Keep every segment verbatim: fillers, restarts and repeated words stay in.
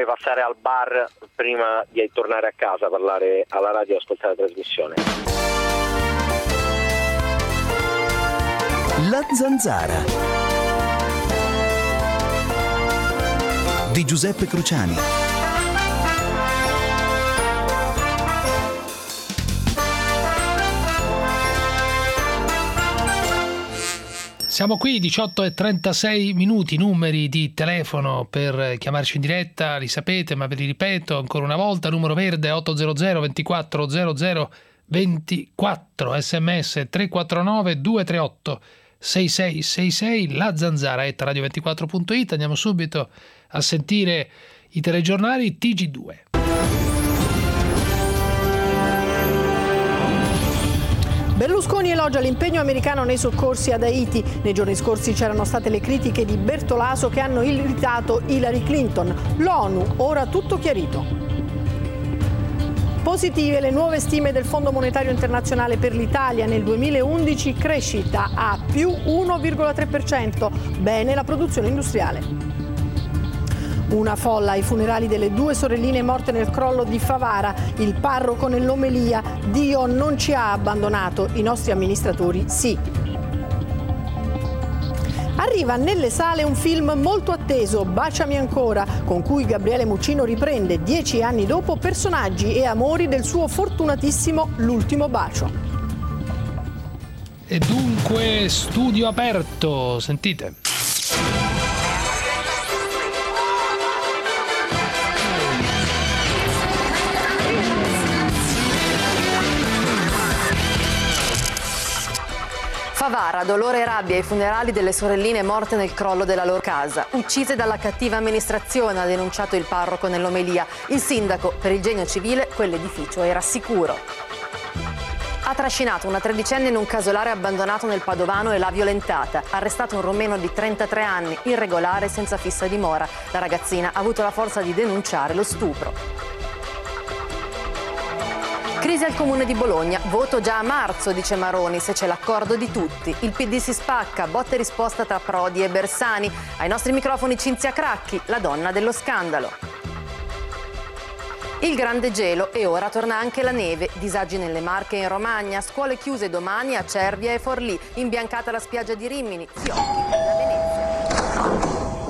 passare al bar prima di tornare a casa, parlare alla radio e ascoltare la trasmissione. La Zanzara di Giuseppe Cruciani. Siamo qui, diciotto e trentasei minuti, numeri di telefono per chiamarci in diretta, li sapete ma ve li ripeto ancora una volta, numero verde otto zero zero ventiquattro zero zero ventiquattro, sms tre quattro nove due tre otto sei sei sei sei, la zanzara at radio ventiquattro punto it. Andiamo subito a sentire i telegiornali T G due. Berlusconi elogia l'impegno americano nei soccorsi ad Haiti. Nei giorni scorsi c'erano state le critiche di Bertolaso che hanno irritato Hillary Clinton. L'ONU, ora tutto chiarito. Positive le nuove stime del Fondo Monetario Internazionale per l'Italia. Nel duemilaundici crescita a più uno virgola tre per cento. Bene la produzione industriale. Una folla ai funerali delle due sorelline morte nel crollo di Favara. Il parroco nell'omelia: Dio non ci ha abbandonato, i nostri amministratori sì. Arriva nelle sale un film molto atteso, Baciami ancora, con cui Gabriele Muccino riprende, dieci anni dopo, personaggi e amori del suo fortunatissimo L'ultimo bacio. E dunque studio aperto, sentite. Favara, dolore e rabbia ai funerali delle sorelline morte nel crollo della loro casa, uccise dalla cattiva amministrazione, ha denunciato il parroco nell'omelia. Il sindaco: per il genio civile quell'edificio era sicuro. Ha trascinato una tredicenne in un casolare abbandonato nel Padovano e l'ha violentata. Arrestato un romeno di trentatré anni, irregolare, senza fissa dimora. La ragazzina ha avuto la forza di denunciare lo stupro. Crisi al Comune di Bologna, voto già a marzo, dice Maroni, se c'è l'accordo di tutti. Il P D si spacca, botta e risposta tra Prodi e Bersani. Ai nostri microfoni Cinzia Cracchi, la donna dello scandalo. Il grande gelo e ora torna anche la neve. Disagi nelle Marche e in Romagna, scuole chiuse domani a Cervia e Forlì. Imbiancata la spiaggia di Rimini, fiocchi da Venezia.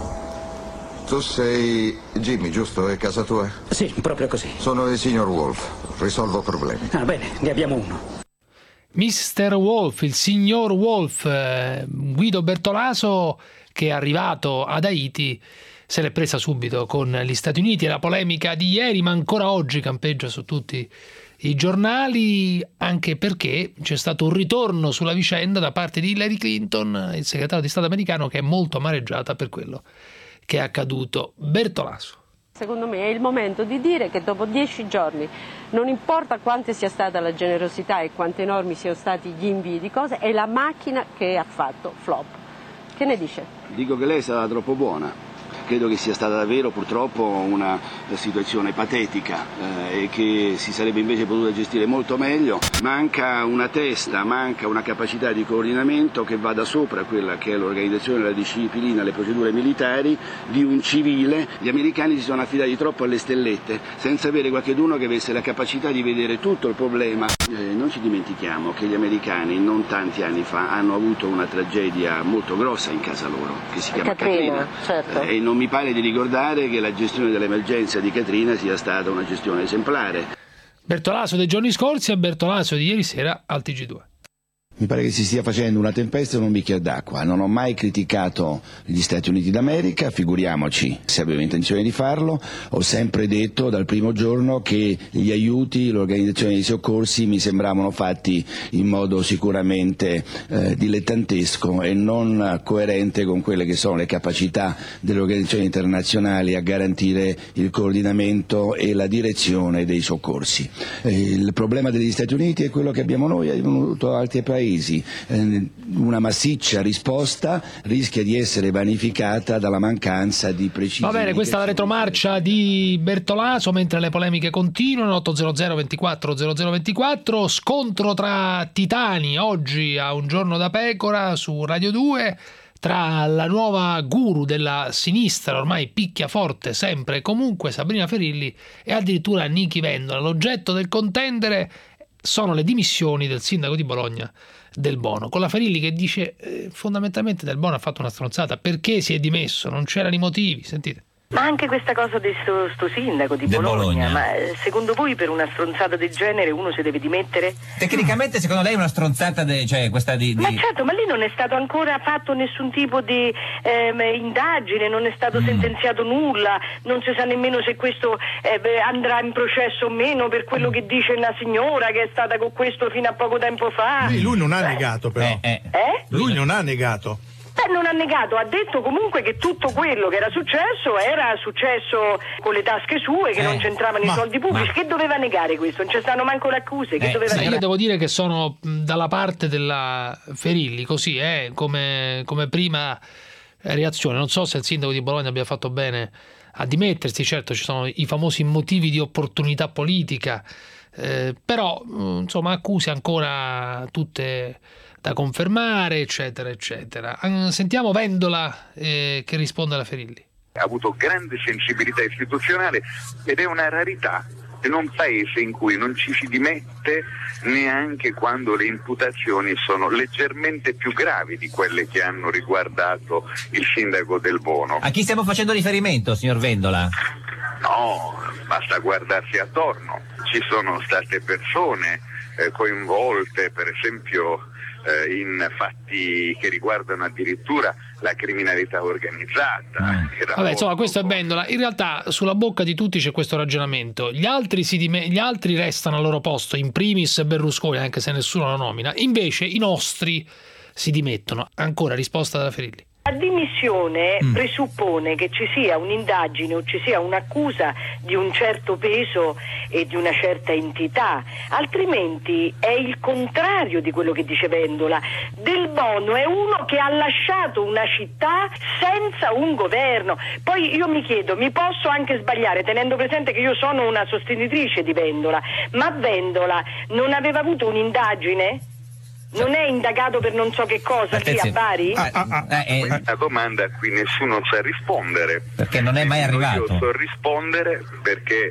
Tu sei Jimmy, giusto? È casa tua? Sì, proprio così. Sono il signor Wolf, risolvo problemi. Ah, bene, ne abbiamo uno. mister Wolf, il signor Wolf, eh, Guido Bertolaso, che è arrivato ad Haiti, se l'è presa subito con gli Stati Uniti e la polemica di ieri, ma ancora oggi campeggia su tutti i giornali, anche perché c'è stato un ritorno sulla vicenda da parte di Hillary Clinton, il segretario di Stato americano, che è molto amareggiata per quello che è accaduto. Bertolaso. Secondo me è il momento di dire che dopo dieci giorni, non importa quante sia stata la generosità e quanti enormi siano stati gli invii di cose, è la macchina che ha fatto flop. Che ne dice? Dico che lei è stata troppo buona. Credo che sia stata davvero purtroppo una situazione patetica eh, e che si sarebbe invece potuta gestire molto meglio. Manca una testa, manca una capacità di coordinamento che vada sopra quella che è l'organizzazione, la disciplina, le procedure militari di un civile. Gli americani si sono affidati troppo alle stellette senza avere qualcuno che avesse la capacità di vedere tutto il problema. Eh, non ci dimentichiamo che gli americani non tanti anni fa hanno avuto una tragedia molto grossa in casa loro che si chiama Katrina, Katrina. certo. Eh, e non mi pare di ricordare che la gestione dell'emergenza di Katrina sia stata una gestione esemplare. Bertolaso dei giorni scorsi e Bertolaso di ieri sera al T G due. Mi pare che si stia facendo una tempesta in un bicchiere d'acqua. Non ho mai criticato gli Stati Uniti d'America, figuriamoci se avevo intenzione di farlo. Ho sempre detto dal primo giorno che gli aiuti, l'organizzazione dei soccorsi mi sembravano fatti in modo sicuramente eh, dilettantesco e non coerente con quelle che sono le capacità delle organizzazioni internazionali a garantire il coordinamento e la direzione dei soccorsi. Eh, il problema degli Stati Uniti è quello che abbiamo noi, abbiamo avuto altri paesi. Una massiccia risposta rischia di essere vanificata dalla mancanza di precisione. Va bene, questa è la retromarcia di Bertolaso mentre le polemiche continuano. Otto zero zero ventiquattro zero zero ventiquattro, scontro tra titani oggi a Un giorno da pecora su Radio due. tra la nuova guru della sinistra, ormai picchiaforte sempre e comunque, Sabrina Ferilli, e addirittura Nichi Vendola. L'oggetto del contendere sono le dimissioni del sindaco di Bologna Del Bono, con la Ferilli che dice eh, fondamentalmente Del Bono ha fatto una stronzata. Perché si è dimesso? Non c'erano i motivi, sentite. Ma anche questa cosa di sto, sto sindaco di De Bologna, Bologna, ma secondo voi per una stronzata del genere uno si deve dimettere? Tecnicamente secondo lei è una stronzata, de, cioè questa di, di... Ma certo, ma lì non è stato ancora fatto nessun tipo di ehm, indagine, non è stato mm. sentenziato nulla, non si sa nemmeno se questo eh, andrà in processo o meno per quello che dice una signora che è stata con questo fino a poco tempo fa. Sì, lui non ha negato però. Eh, eh. Eh? Lui non ha negato. Beh, non ha negato, ha detto comunque che tutto quello che era successo era successo con le tasche sue, che eh, non c'entravano ma, i soldi pubblici. Ma... Che doveva negare questo? Non c'è stanno manco le accuse. Che eh, doveva sì, negare? Io devo dire che sono dalla parte della Ferilli, così, eh, come, come prima reazione. Non so se il sindaco di Bologna abbia fatto bene a dimettersi, certo ci sono i famosi motivi di opportunità politica, eh, però insomma accuse ancora tutte da confermare, eccetera, eccetera. Sentiamo Vendola eh, che risponde alla Ferilli. Ha avuto grande sensibilità istituzionale ed è una rarità in un paese in cui non ci si dimette neanche quando le imputazioni sono leggermente più gravi di quelle che hanno riguardato il sindaco Del Bono. A chi stiamo facendo riferimento, signor Vendola? No, basta guardarsi attorno. Ci sono state persone eh, coinvolte, per esempio in fatti che riguardano addirittura la criminalità organizzata. Mm. Vabbè, insomma, questo è Vendola. In realtà sulla bocca di tutti c'è questo ragionamento. Gli altri, si dime- gli altri restano al loro posto, in primis Berlusconi, anche se nessuno lo nomina. Invece i nostri si dimettono. Ancora risposta dalla Ferilli. La dimissione mm. presuppone che ci sia un'indagine o ci sia un'accusa di un certo peso e di una certa entità, altrimenti è il contrario di quello che dice Vendola. Del Bono è uno che ha lasciato una città senza un governo. Poi io mi chiedo, mi posso anche sbagliare tenendo presente che io sono una sostenitrice di Vendola, ma Vendola non aveva avuto un'indagine? Non è indagato per non so che cosa qui a Bari? Ah, ah, ah, eh, eh. Una domanda a cui nessuno sa rispondere. Perché non è mai arrivato. Io so rispondere perché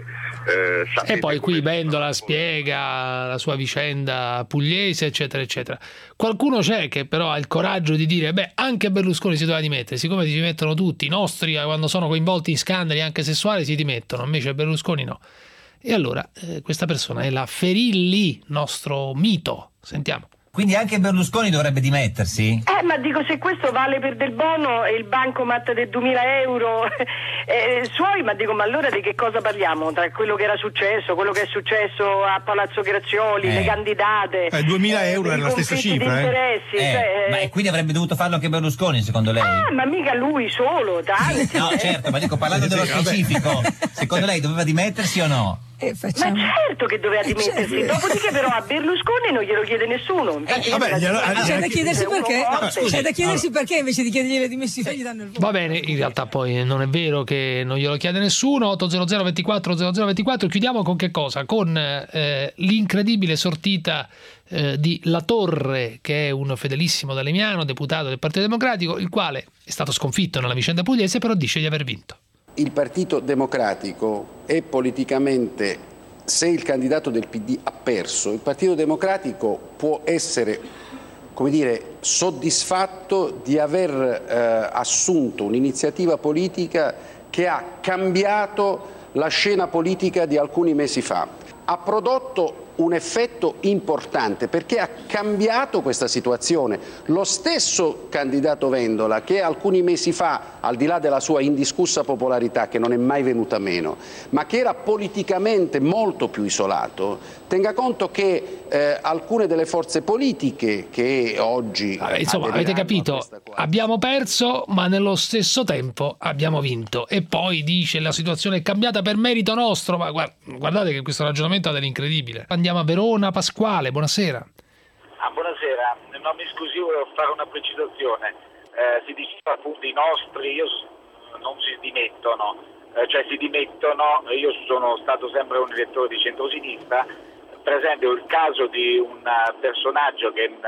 eh, e poi qui Vendola spiega la sua vicenda pugliese, eccetera, eccetera. Qualcuno c'è che però ha il coraggio di dire beh, anche Berlusconi si doveva dimettere, siccome si dimettono tutti, i nostri quando sono coinvolti in scandali anche sessuali si dimettono, invece Berlusconi no. E allora eh, questa persona è la Ferilli, nostro mito. Sentiamo. Quindi anche Berlusconi dovrebbe dimettersi? Eh, ma dico, se questo vale per Del Bono e il bancomat del duemila euro eh, suoi, ma dico, ma allora di che cosa parliamo? Tra quello che era successo, quello che è successo a Palazzo Grazioli, eh. le candidate... Eh, duemila euro eh, è la stessa cifra, eh? Interessi, eh, cioè, ma e quindi avrebbe dovuto farlo anche Berlusconi, secondo lei? Ah, ma mica lui solo, dai! No, certo, ma dico, parlando dello specifico, secondo lei doveva dimettersi o no? Eh, facciamo... Ma certo che doveva dimettersi, eh, dopodiché però a Berlusconi non glielo chiede nessuno. Eh, vabbè, glielo, ah, c'è da chiedersi perché, no, scusi, c'è da chiedersi allora. perché invece di chiedergli le dimissioni gli danno il voto. Va bene, in realtà poi non è vero che non glielo chiede nessuno. otto zero zero ventiquattro zero zero ventiquattro. Chiudiamo con che cosa? Con eh, l'incredibile sortita eh, di La Torre, che è un fedelissimo Dalemiano, deputato del Partito Democratico, il quale è stato sconfitto nella vicenda pugliese, però dice di aver vinto. Il Partito Democratico è politicamente, se il candidato del P D ha perso, il Partito Democratico può essere, come dire, soddisfatto di aver eh, assunto un'iniziativa politica che ha cambiato la scena politica di alcuni mesi fa. Ha prodotto un effetto importante perché ha cambiato questa situazione. Lo stesso candidato Vendola, che alcuni mesi fa, al di là della sua indiscussa popolarità che non è mai venuta meno, ma che era politicamente molto più isolato, tenga conto che eh, alcune delle forze politiche che oggi... Vabbè, insomma, avete capito, abbiamo perso ma nello stesso tempo abbiamo vinto, e poi dice la situazione è cambiata per merito nostro, ma guardate che questo ragionamento ha dell'incredibile. Andiamo a Verona. Pasquale, buonasera. Ah, buonasera, no, mi scusi, volevo fare una precisazione. Eh, si diceva appunto i nostri, io non si dimettono, eh, cioè si dimettono, io sono stato sempre un elettore di centrosinistra. Per esempio il caso di un personaggio che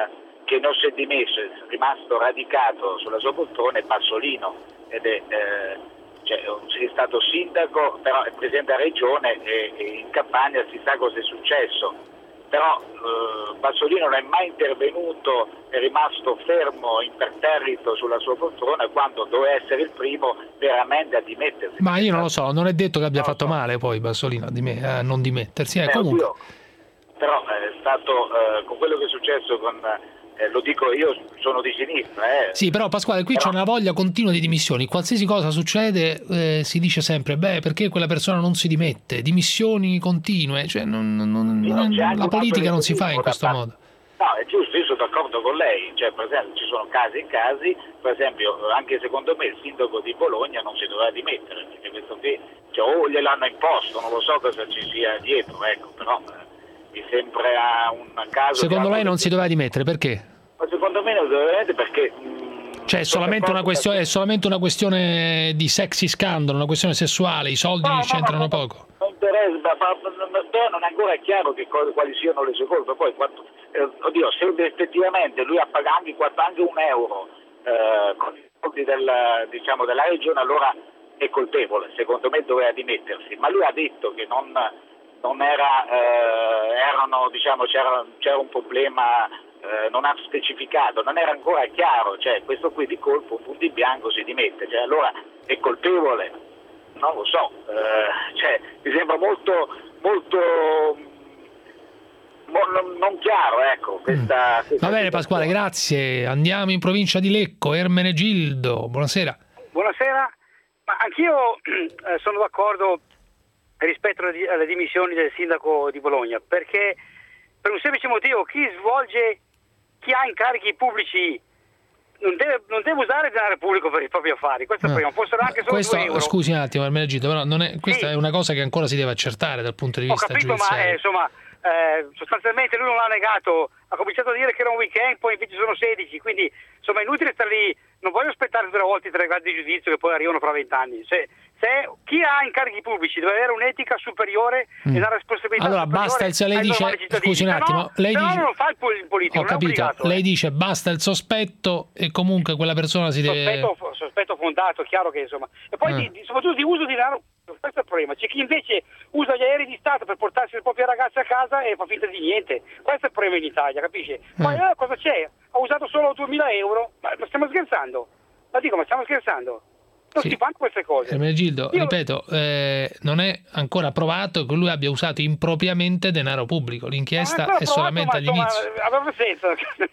che non si è dimesso, è rimasto radicato sulla sua poltrona è Bassolino, ed è, eh, cioè, è stato sindaco, però è presidente della regione e, e in campagna si sa cosa è successo. Però eh, Bassolino non è mai intervenuto, è rimasto fermo, imperterrito sulla sua poltrona quando doveva essere il primo veramente a dimettersi. Ma io non lo so, non è detto che abbia fatto so. male poi Bassolino a dime- a non dimettersi. Eh, eh, comunque. Io, però è stato, eh, con quello che è successo con... Eh, lo dico io, sono di sinistra. Eh. Sì, però Pasquale, qui però... c'è una voglia continua di dimissioni. Qualsiasi cosa succede eh, si dice sempre, beh, perché quella persona non si dimette? Dimissioni continue. Cioè, non, non, sì, non, la politica non si fa in questo parte... modo. No, è giusto, io sono d'accordo con lei. Cioè, per esempio, ci sono casi e casi. Per esempio, anche secondo me il sindaco di Bologna non si doveva dimettere, perché questo qui, cioè, o gliel'hanno imposto, non lo so cosa ci sia dietro, ecco, però... mi sembra un caso. Secondo lei non si doveva dimettere, perché? Ma secondo me non si doveva dimettere perché mh, cioè è solamente una questione, è solamente una questione di sexy scandalo, una questione sessuale, i soldi no, c'entrano no, no, poco. Non interessa, ma, ma, però non è ancora chiaro che cosa, quali siano le sue colpe. Poi quanto, eh, oddio, se effettivamente lui ha pagato anche, anche un euro eh, con i soldi del, diciamo, della regione, allora è colpevole, secondo me doveva dimettersi, ma lui ha detto che non non era, eh, erano, diciamo, c'era, c'era un problema, eh, non ha specificato, non era ancora chiaro, cioè questo qui di colpo, un punto in bianco si dimette, cioè allora è colpevole, non lo so, eh, cioè mi sembra molto, molto mo, non, non chiaro, ecco, questa, questa Va bene Pasquale, grazie, andiamo in provincia di Lecco, Ermenegildo, buonasera. Buonasera, ma anch'io eh, sono d'accordo rispetto alle dimissioni del sindaco di Bologna, perché per un semplice motivo: chi svolge, chi ha incarichi pubblici non deve, non deve usare denaro pubblico per i propri affari, questo eh. prima, fossero anche solo questo, due euro. Scusi un attimo, Ermenegildo, però non è, questa sì. è una cosa che ancora si deve accertare dal punto di vista Ho capito, giudiziario. ma eh, insomma eh, sostanzialmente lui non l'ha negato, ha cominciato a dire che era un weekend, poi invece sono sedici, quindi insomma è inutile stare lì, non voglio aspettare tre volte i tre gradi di giudizio che poi arrivano fra vent'anni. Se, se chi ha incarichi pubblici deve avere un'etica superiore mm. e una responsabilità allora superiore, basta il, se lei dice scusi un attimo, no, lei dice, no, non fa il politico, ho capito, lei dice basta il sospetto e comunque quella persona si deve sospetto, sospetto fondato, chiaro che insomma, e poi eh. di, di, soprattutto di uso di denaro, questo è il problema. C'è chi invece usa gli aerei di Stato per portarsi le proprie ragazze a casa e fa finta di niente. Questo è il problema in Italia, capisci? Poi eh. eh, cosa c'è? Ha usato solo duemila euro, ma, ma stiamo scherzando? Ma dico, ma stiamo scherzando? Non sì. si fanno queste cose. Ermenegildo, Io... ripeto, eh, non è ancora provato che lui abbia usato impropriamente denaro pubblico. L'inchiesta è, è provato, solamente all'inizio. Aveva senso.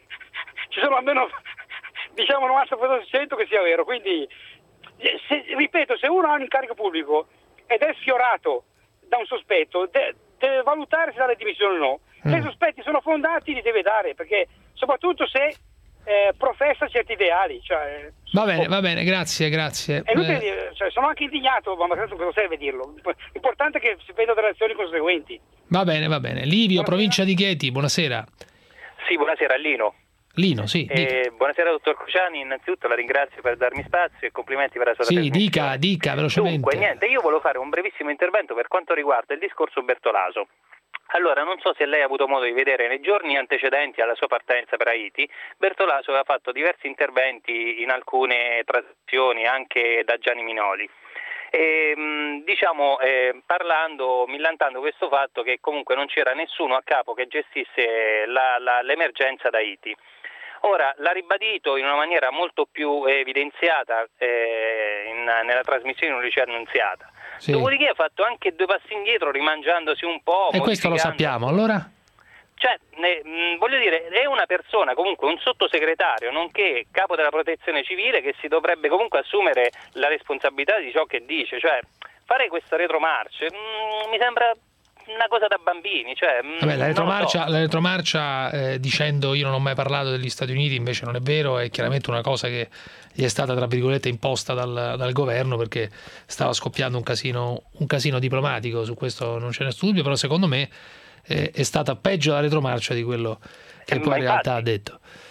Ci sono almeno, diciamo, novanta per cento che sia vero. Quindi, se, ripeto, se uno ha un incarico pubblico ed è sfiorato da un sospetto, de- deve valutare se dà le dimissioni o no. Se mm. i sospetti sono fondati, li deve dare, perché soprattutto se Eh, professa certi ideali, cioè, va bene, va bene, grazie, grazie. È inutile, cioè, sono anche indignato, ma magari non serve dirlo. L'importante è che si vedano delle azioni conseguenti. Va bene, va bene. Livio, buonasera. Provincia di Chieti, buonasera. Sì, buonasera, Lino. Lino, sì. Eh, buonasera, dottor Cruciani. Innanzitutto la ringrazio per darmi spazio e complimenti per la sua Sì, dica, dica velocemente. Dunque, niente, io volevo fare un brevissimo intervento per quanto riguarda il discorso Bertolaso. Allora, non so se lei ha avuto modo di vedere, nei giorni antecedenti alla sua partenza per Haiti, Bertolaso aveva fatto diversi interventi in alcune trasmissioni, anche da Gianni Minoli. E, diciamo, eh, parlando, millantando questo fatto che comunque non c'era nessuno a capo che gestisse la, la, l'emergenza da Haiti. Ora, l'ha ribadito in una maniera molto più evidenziata eh, in, nella trasmissione di Lucia Annunziata. Sì. Dopodiché ha fatto anche due passi indietro rimangiandosi un po'. E questo lo sappiamo, allora? Cioè, ne, mh, voglio dire, è una persona, comunque un sottosegretario, nonché capo della protezione civile, che si dovrebbe comunque assumere la responsabilità di ciò che dice. Cioè, fare questa retromarcia mh, mi sembra una cosa da bambini. Cioè, Vabbè, la retromarcia, so. la retromarcia eh, dicendo io non ho mai parlato degli Stati Uniti, invece non è vero, è chiaramente una cosa che gli è stata tra virgolette imposta dal, dal governo, perché stava scoppiando un casino, un casino diplomatico, su questo non ce n'è dubbio, però secondo me eh, è stata peggio la retromarcia di quello che eh, poi in realtà ha detto.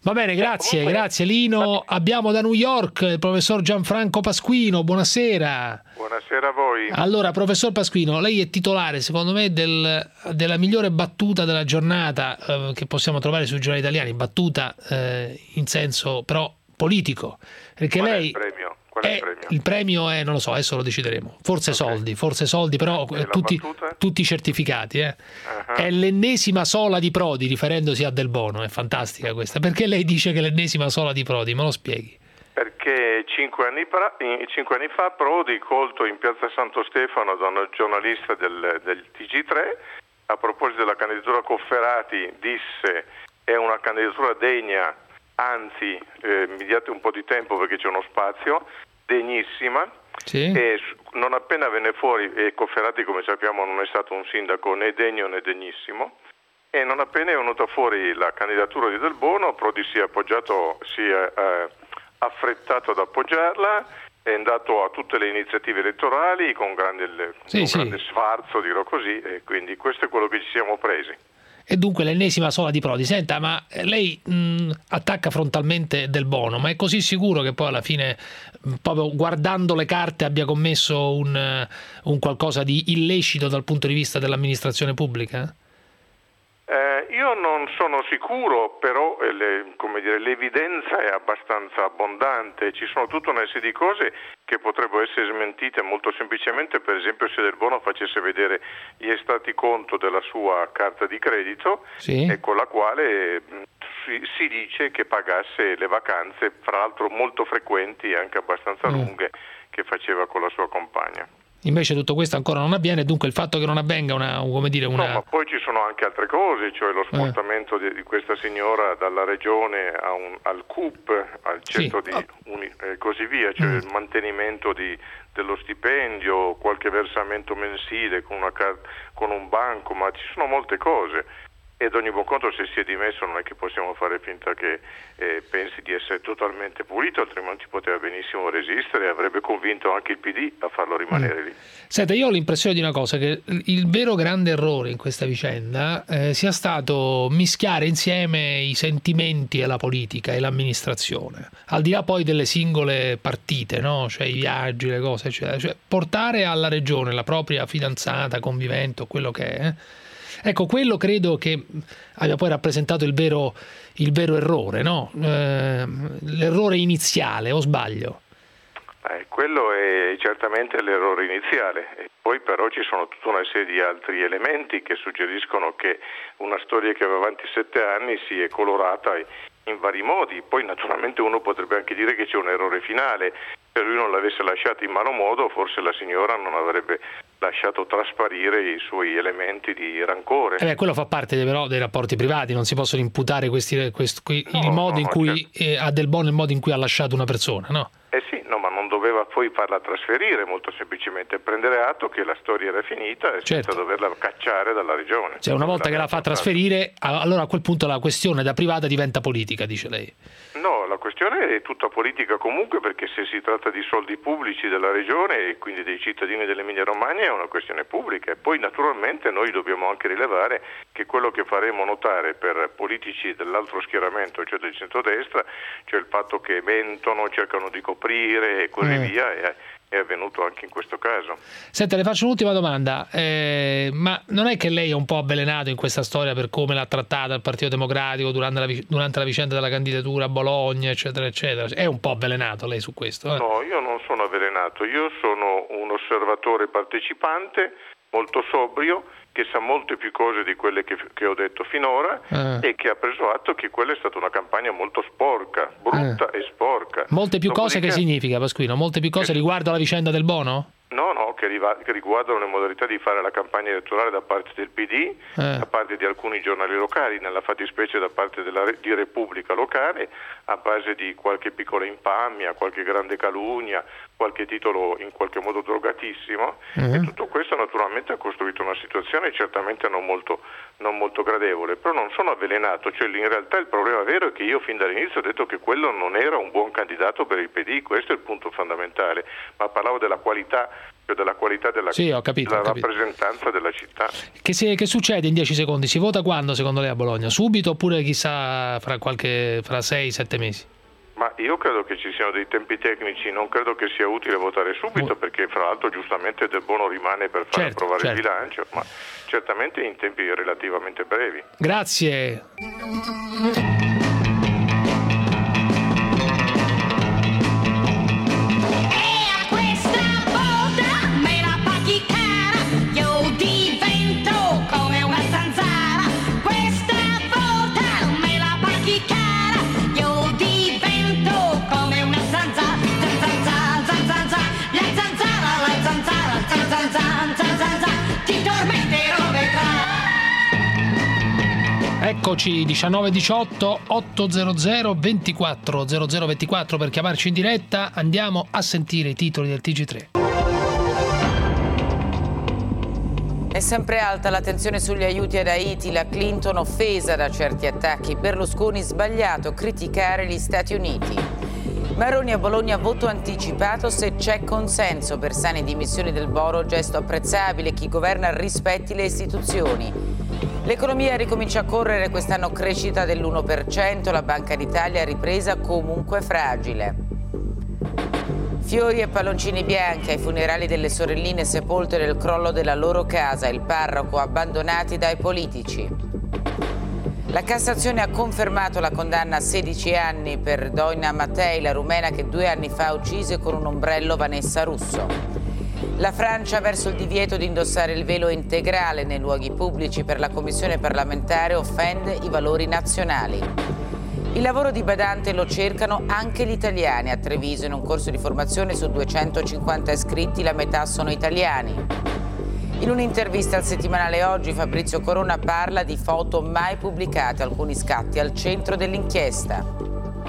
Va bene, grazie, Comunque, grazie Lino. Abbiamo da New York il professor Gianfranco Pasquino, buonasera. Buonasera a voi. Allora, professor Pasquino, lei è titolare, secondo me, del, della migliore battuta della giornata eh, che possiamo trovare sui giornali italiani, battuta eh, in senso però politico, perché Qual lei... è il premio? Qual è è, il premio? il premio è, non lo so, adesso lo decideremo, forse okay. soldi, forse soldi, però eh, tutti, tutti certificati. Eh. Uh-huh. È l'ennesima sola di Prodi, riferendosi a Del Bono, è fantastica questa. Perché lei dice che è l'ennesima sola di Prodi? Me lo spieghi. Perché cinque anni, pra, cinque anni fa Prodi, colto in piazza Santo Stefano da un giornalista del, del T G tre, a proposito della candidatura Cofferati, disse è una candidatura degna, anzi eh, mi diate un po' di tempo perché c'è uno spazio, degnissima. Sì. E non appena venne fuori, e Cofferati come sappiamo non è stato un sindaco né degno né degnissimo, e non appena è venuta fuori la candidatura di Del Bono, Prodi si è appoggiato, si è eh, affrettato ad appoggiarla, è andato a tutte le iniziative elettorali con grande, sì, con sì. grande sfarzo, dirò così, e quindi questo è quello che ci siamo presi. E dunque l'ennesima sola di Prodi. Senta, ma lei mh, attacca frontalmente Del Bono, ma è così sicuro che poi alla fine, mh, proprio guardando le carte, abbia commesso un, uh, un qualcosa di illecito dal punto di vista dell'amministrazione pubblica? Eh, io non sono sicuro, però eh, le, come dire, l'evidenza è abbastanza abbondante, ci sono tutta una serie di cose che potrebbero essere smentite molto semplicemente, per esempio se Del Bono facesse vedere gli estati conto della sua carta di credito, sì. e con la quale mh, si, si dice che pagasse le vacanze, fra l'altro molto frequenti e anche abbastanza mm. lunghe, che faceva con la sua compagna. Invece tutto questo ancora non avviene, dunque il fatto che non avvenga una, come dire, una... No, ma poi ci sono anche altre cose, cioè lo spostamento eh. di, di questa signora dalla regione a un, al C U P, al centro sì. di uni, e così via, cioè mm. il mantenimento di, dello stipendio, qualche versamento mensile con, una, con un banco, ma ci sono molte cose. Ed ogni buon conto, se si è dimesso, non è che possiamo fare finta che eh, pensi di essere totalmente pulito, altrimenti poteva benissimo resistere e avrebbe convinto anche il P D a farlo rimanere mm. lì. Senta, io ho l'impressione di una cosa, che il vero grande errore in questa vicenda eh, sia stato mischiare insieme i sentimenti e la politica e l'amministrazione, al di là poi delle singole partite, no? Cioè i viaggi, le cose, eccetera. Cioè, portare alla regione la propria fidanzata, convivente o quello che è. Eh? Ecco, quello credo che abbia poi rappresentato il vero, il vero errore, no? Eh, l'errore iniziale, o sbaglio? Eh, quello è certamente l'errore iniziale, e poi però ci sono tutta una serie di altri elementi che suggeriscono che una storia che aveva avanti sette anni si è colorata in vari modi. Poi naturalmente uno potrebbe anche dire che c'è un errore finale, se lui non l'avesse lasciato in malo modo forse la signora non avrebbe lasciato trasparire i suoi elementi di rancore. Eh beh, quello fa parte però dei rapporti privati, non si possono imputare questi, questi qui, no, il modo no, in cui certo. eh, a Del Bono il modo in cui ha lasciato una persona, no? Eh sì, no, ma non doveva poi farla trasferire, molto semplicemente prendere atto che la storia era finita e certo. senza doverla cacciare dalla regione. Cioè una volta che la fa trasferire, allora a quel punto la questione da privata diventa politica, dice lei. No, la questione è tutta politica comunque, perché se si tratta di soldi pubblici della regione e quindi dei cittadini dell'Emilia Romagna è una questione pubblica, e poi naturalmente noi dobbiamo anche rilevare che quello che faremo notare per politici dell'altro schieramento, cioè del centrodestra, cioè il fatto che mentono, cercano di coprire e così eh. via, è, è avvenuto anche in questo caso. Senta, le faccio un'ultima domanda, eh, ma non è che lei è un po' avvelenato in questa storia per come l'ha trattata il Partito Democratico durante la, durante la vicenda della candidatura a Bologna, eccetera, eccetera? È un po' avvelenato lei su questo? Eh? No, io non sono avvelenato, io sono un osservatore partecipante, molto sobrio, che sa molte più cose di quelle che, che ho detto finora eh. e che ha preso atto che quella è stata una campagna molto sporca, brutta eh. e sporca. Molte più Dopodiché... cose che significa, Pasquino? Molte più cose che... riguardo alla vicenda del Bono? No, no, che, riva- che riguardano le modalità di fare la campagna elettorale da parte del P D, eh. da parte di alcuni giornali locali, nella fattispecie da parte della Re- di Repubblica locale, a base di qualche piccola infamia, qualche grande calunnia, qualche titolo in qualche modo drogatissimo, uh-huh. e tutto questo naturalmente ha costruito una situazione certamente non molto, non molto gradevole, però non sono avvelenato, cioè in realtà il problema vero è che io fin dall'inizio ho detto che quello non era un buon candidato per il P D, questo è il punto fondamentale, ma parlavo della qualità, cioè della qualità della, sì, ho capito, della ho capito. rappresentanza della città. Che, se, che succede in dieci secondi? Si vota quando secondo lei a Bologna? Subito oppure chissà fra qualche fra sei sette mesi? Ma io credo che ci siano dei tempi tecnici, non credo che sia utile votare subito, perché fra l'altro giustamente Del Bono rimane per far certo, approvare certo. il bilancio, ma certamente in tempi relativamente brevi. Grazie. Eccoci, diciannove diciotto ottocento ventiquattro zero zero ventiquattro per chiamarci in diretta. Andiamo a sentire i titoli del T G tre. È sempre alta la tensione sugli aiuti ad Haiti, la Clinton offesa da certi attacchi, Berlusconi sbagliato criticare gli Stati Uniti. Maroni a Bologna, voto anticipato se c'è consenso. Bersani dimissioni del Boro, gesto apprezzabile, chi governa rispetti le istituzioni. L'economia ricomincia a correre, quest'anno crescita dell'uno per cento, la Banca d'Italia ripresa comunque fragile. Fiori e palloncini bianchi ai funerali delle sorelline sepolte nel crollo della loro casa, il parroco abbandonati dai politici. La Cassazione ha confermato la condanna a sedici anni per Doina Matei, la rumena che due anni fa uccise con un ombrello Vanessa Russo. La Francia verso il divieto di indossare il velo integrale nei luoghi pubblici per la Commissione parlamentare offende i valori nazionali. Il lavoro di badante lo cercano anche gli italiani. A Treviso, in un corso di formazione su duecentocinquanta iscritti, la metà sono italiani. In un'intervista al settimanale Oggi, Fabrizio Corona parla di foto mai pubblicate, alcuni scatti al centro dell'inchiesta.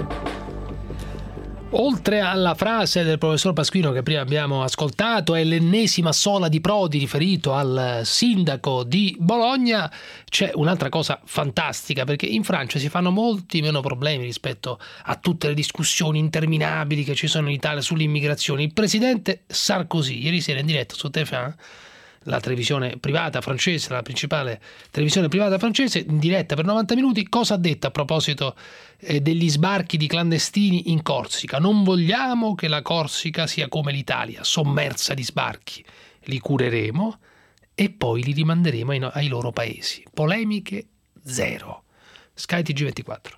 Oltre alla frase del professor Pasquino che prima abbiamo ascoltato, è l'ennesima sola di Prodi riferito al sindaco di Bologna, c'è un'altra cosa fantastica, perché in Francia si fanno molti meno problemi rispetto a tutte le discussioni interminabili che ci sono in Italia sull'immigrazione. Il presidente Sarkozy ieri sera in diretta su T F uno, la televisione privata francese, la principale televisione privata francese, in diretta per novanta minuti, cosa ha detto a proposito eh, degli sbarchi di clandestini in Corsica? Non vogliamo che la Corsica sia come l'Italia, sommersa di sbarchi. Li cureremo e poi li rimanderemo ai, ai loro paesi. Polemiche zero. Sky T G ventiquattro.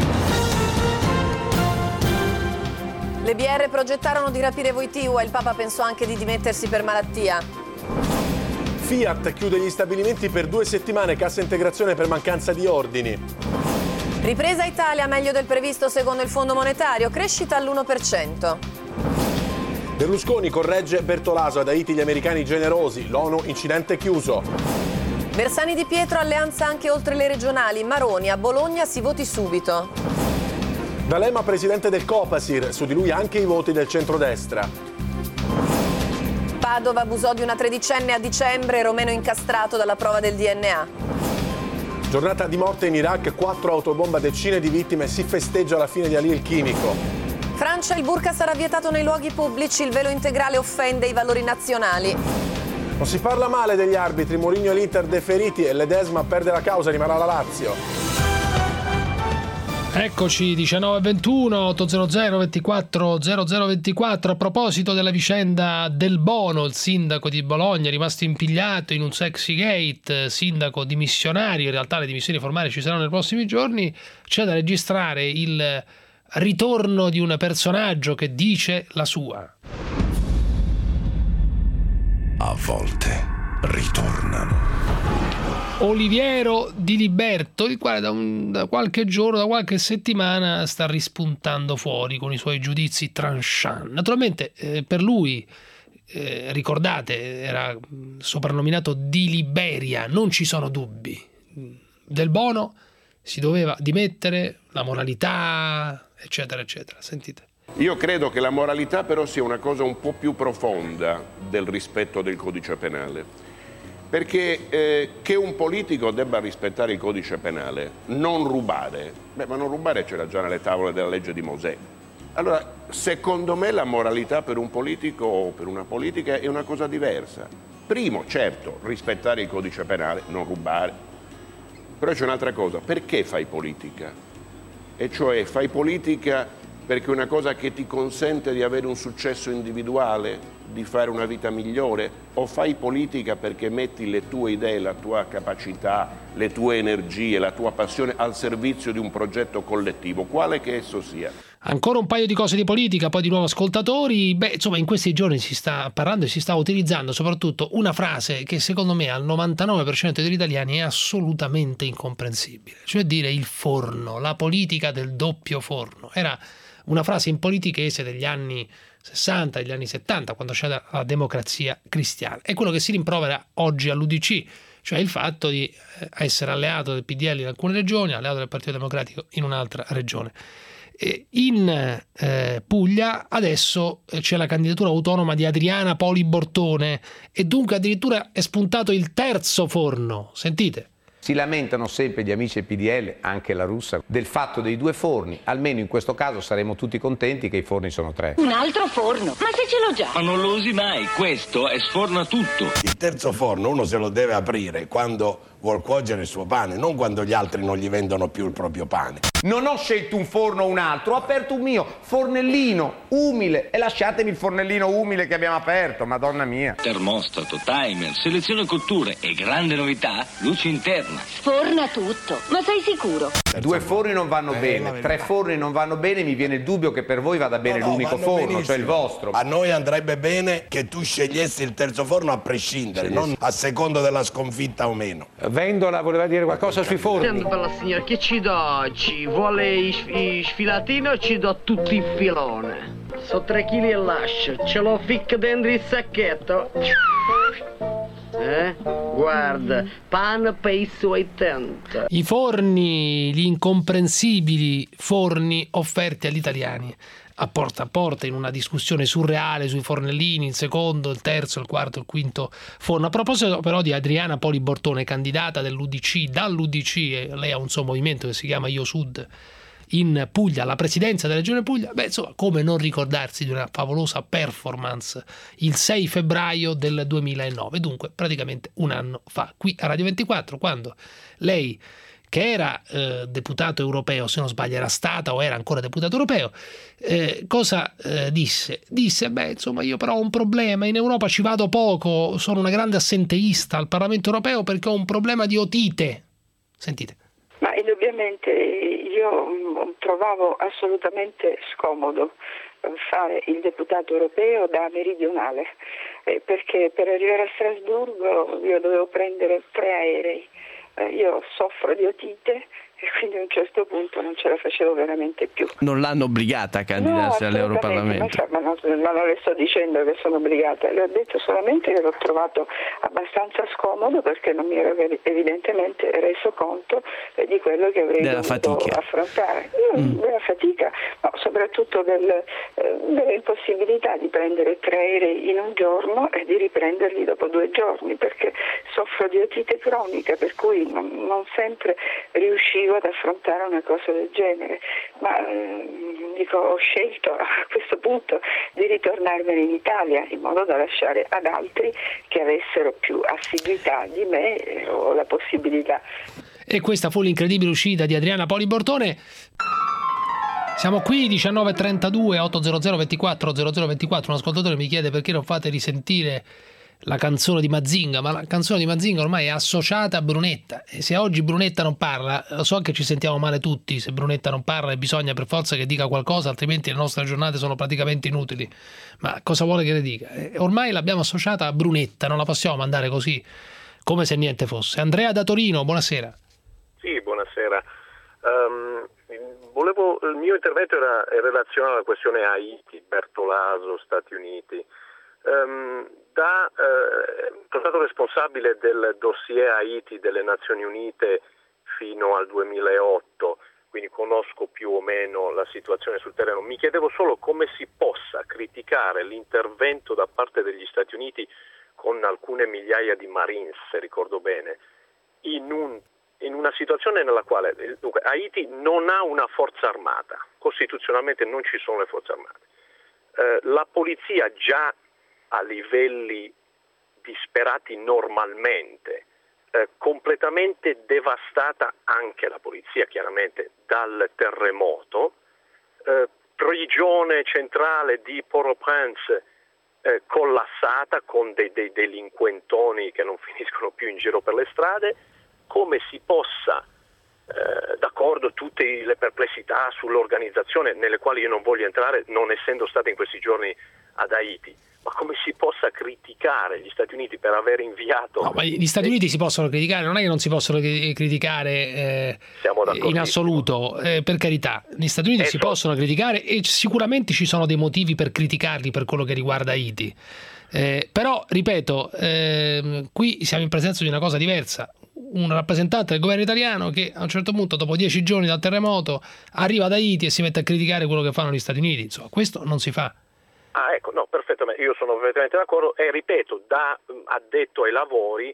Le B R progettarono di rapire Wojtyła, il Papa pensò anche di dimettersi per malattia. Fiat chiude gli stabilimenti per due settimane, cassa integrazione per mancanza di ordini. Ripresa Italia meglio del previsto secondo il Fondo Monetario, crescita all'uno per cento. Berlusconi corregge Bertolaso, ad Haiti gli americani generosi, l'ONU incidente chiuso. Bersani Di Pietro, alleanza anche oltre le regionali, Maroni a Bologna si voti subito. D'Alema presidente del Copasir, su di lui anche i voti del centrodestra. Padova abusò di una tredicenne a dicembre, romeno incastrato dalla prova del D N A. Giornata di morte in Iraq, quattro autobomba, decine di vittime, si festeggia la fine di Ali il chimico. Francia, il burqa sarà vietato nei luoghi pubblici, il velo integrale offende i valori nazionali. Non si parla male degli arbitri, Mourinho e l'Inter deferiti e Ledesma perde la causa, rimarrà la Lazio. Eccoci, diciannove ventuno ottocento ventiquattro zero zero ventiquattro. A proposito della vicenda Del Bono, il sindaco di Bologna rimasto impigliato in un sexy gate, sindaco dimissionario, in realtà le dimissioni formali ci saranno nei prossimi giorni, c'è da registrare il ritorno di un personaggio che dice la sua. A volte ritornano. Oliviero Di Liberto, il quale da, un, da qualche giorno, da qualche settimana sta rispuntando fuori con i suoi giudizi tranchant. Naturalmente eh, per lui, eh, ricordate, era soprannominato Di Liberia, non ci sono dubbi. Del Bono si doveva dimettere, la moralità, eccetera, eccetera. Sentite. Io credo che la moralità però sia una cosa un po' più profonda del rispetto del codice penale, perché eh, che un politico debba rispettare il codice penale, non rubare, beh, ma non rubare c'era già nelle tavole della legge di Mosè. Allora, secondo me la moralità per un politico o per una politica è una cosa diversa. Primo, certo, rispettare il codice penale, non rubare, però c'è un'altra cosa, perché fai politica? E cioè fai politica perché è una cosa che ti consente di avere un successo individuale, di fare una vita migliore, o fai politica perché metti le tue idee, la tua capacità, le tue energie, la tua passione al servizio di un progetto collettivo, quale che esso sia. Ancora un paio di cose di politica, poi di nuovo ascoltatori. Beh, insomma, in questi giorni si sta parlando e si sta utilizzando soprattutto una frase che secondo me al novantanove per cento degli italiani è assolutamente incomprensibile, cioè dire il forno, la politica del doppio forno. Era una frase in politichese degli anni sessanta, degli anni settanta, quando c'era la Democrazia Cristiana. È quello che si rimprovera oggi all'U D C, cioè il fatto di essere alleato del P D L in alcune regioni, alleato del Partito Democratico in un'altra regione. In eh, Puglia adesso c'è la candidatura autonoma di Adriana Poli Bortone e dunque addirittura è spuntato il terzo forno. Sentite. Si lamentano sempre gli amici del P D L, anche la Russa, del fatto dei due forni. Almeno in questo caso saremo tutti contenti che i forni sono tre. Un altro forno? Ma se ce l'ho già! Ma non lo usi mai, questo è sforna tutto. Il terzo forno uno se lo deve aprire quando vuol cuocere il suo pane, non quando gli altri non gli vendono più il proprio pane. Non ho scelto un forno o un altro, ho aperto un mio fornellino umile e lasciatemi il fornellino umile che abbiamo aperto, madonna mia. Termostato, timer, selezione cotture e grande novità, luce interna. Sforna tutto, ma sei sicuro? Due forni non vanno eh, bene, tre forni non vanno bene, mi viene il dubbio che per voi vada bene no, no, l'unico forno, benissimo. Cioè il vostro. A noi andrebbe bene che tu scegliessi il terzo forno a prescindere, Scegliessi. non a secondo della sconfitta o meno. Vendola voleva dire qualcosa sui forni. Senti, bella signora, che ci do? Ci vuole i, i sfilatini o ci do tutti il filone? So tre chili e lascio, ce l'ho ficca dentro il sacchetto. Eh? Guarda, pane per i suoi tenti. I forni, gli incomprensibili forni offerti agli italiani a porta a porta in una discussione surreale sui fornellini, il secondo, il terzo, il quarto, il quinto forno. A proposito però di Adriana Poli Bortone, candidata dell'U D C, dall'U D C, e lei ha un suo movimento che si chiama Io Sud in Puglia, alla presidenza della regione Puglia, beh insomma, come non ricordarsi di una favolosa performance il sei febbraio del duemilanove, dunque praticamente un anno fa, qui a Radio ventiquattro, quando lei, che era eh, deputato europeo, se non sbaglio era stata o era ancora deputato europeo, eh, cosa eh, disse? Disse, beh insomma io però ho un problema, in Europa ci vado poco, sono una grande assenteista al Parlamento europeo perché ho un problema di otite. Sentite. Ma indubbiamente io trovavo assolutamente scomodo fare il deputato europeo da meridionale, eh, perché per arrivare a Strasburgo io dovevo prendere tre aerei. Eh, io soffro di otite e quindi a un certo punto non ce la facevo veramente più. Non l'hanno obbligata a candidarsi no, all'Europarlamento? Ma, ma, ma non le sto dicendo che sono obbligata, le ho detto solamente che l'ho trovato abbastanza scomodo perché non mi ero evidentemente reso conto di quello che avrei della dovuto fatica. affrontare. Mm. Della fatica, ma soprattutto del, eh, dell'impossibilità di prendere tre aerei in un giorno e di riprenderli dopo due giorni, perché soffro di otite cronica, per cui non, non sempre riuscivo ad affrontare una cosa del genere, ma eh, dico, ho scelto a questo punto di ritornarmene in Italia in modo da lasciare ad altri che avessero più assiduità di me eh, o la possibilità. E questa fu l'incredibile uscita di Adriana Poli Bortone. Siamo qui, diciannove e trentadue, ottocento ventiquattro zero zero ventiquattro. Un ascoltatore mi chiede perché non fate risentire la canzone di Mazinga, ma la canzone di Mazinga ormai è associata a Brunetta, e se oggi Brunetta non parla, lo so che ci sentiamo male tutti se Brunetta non parla e bisogna per forza che dica qualcosa, altrimenti le nostre giornate sono praticamente inutili, ma cosa vuole che le dica? Ormai l'abbiamo associata a Brunetta, non la possiamo mandare così come se niente fosse. Andrea da Torino, buonasera. Sì, buonasera. Um, volevo, il mio intervento era in relazione alla questione Haiti, Bertolaso, Stati Uniti. Um, da eh, sono stato responsabile del dossier Haiti delle Nazioni Unite fino al duemilaotto, quindi conosco più o meno la situazione sul terreno. Mi chiedevo solo come si possa criticare l'intervento da parte degli Stati Uniti con alcune migliaia di Marines, se ricordo bene, in, un, in una situazione nella quale dunque, Haiti non ha una forza armata, costituzionalmente non ci sono le forze armate. Eh, la polizia già a livelli disperati normalmente, eh, completamente devastata anche la polizia chiaramente dal terremoto, eh, prigione centrale di Port-au-Prince eh, collassata con dei, dei delinquentoni che non finiscono più in giro per le strade, come si possa, eh, d'accordo, tutte le perplessità sull'organizzazione nelle quali io non voglio entrare non essendo stato in questi giorni ad Haiti, ma come si possa criticare gli Stati Uniti per aver inviato... No, ma gli Stati Uniti si possono criticare, non è che non si possono criticare eh, in assoluto, eh, per carità. Gli Stati Uniti eh, si so. possono criticare e sicuramente ci sono dei motivi per criticarli per quello che riguarda Haiti. Eh, però, ripeto, eh, qui siamo in presenza di una cosa diversa. Un rappresentante del governo italiano che a un certo punto, dopo dieci giorni dal terremoto, arriva ad Haiti e si mette a criticare quello che fanno gli Stati Uniti. Insomma, questo non si fa. Ah, ecco, no, perfettamente, io sono perfettamente d'accordo e ripeto, da addetto ai lavori,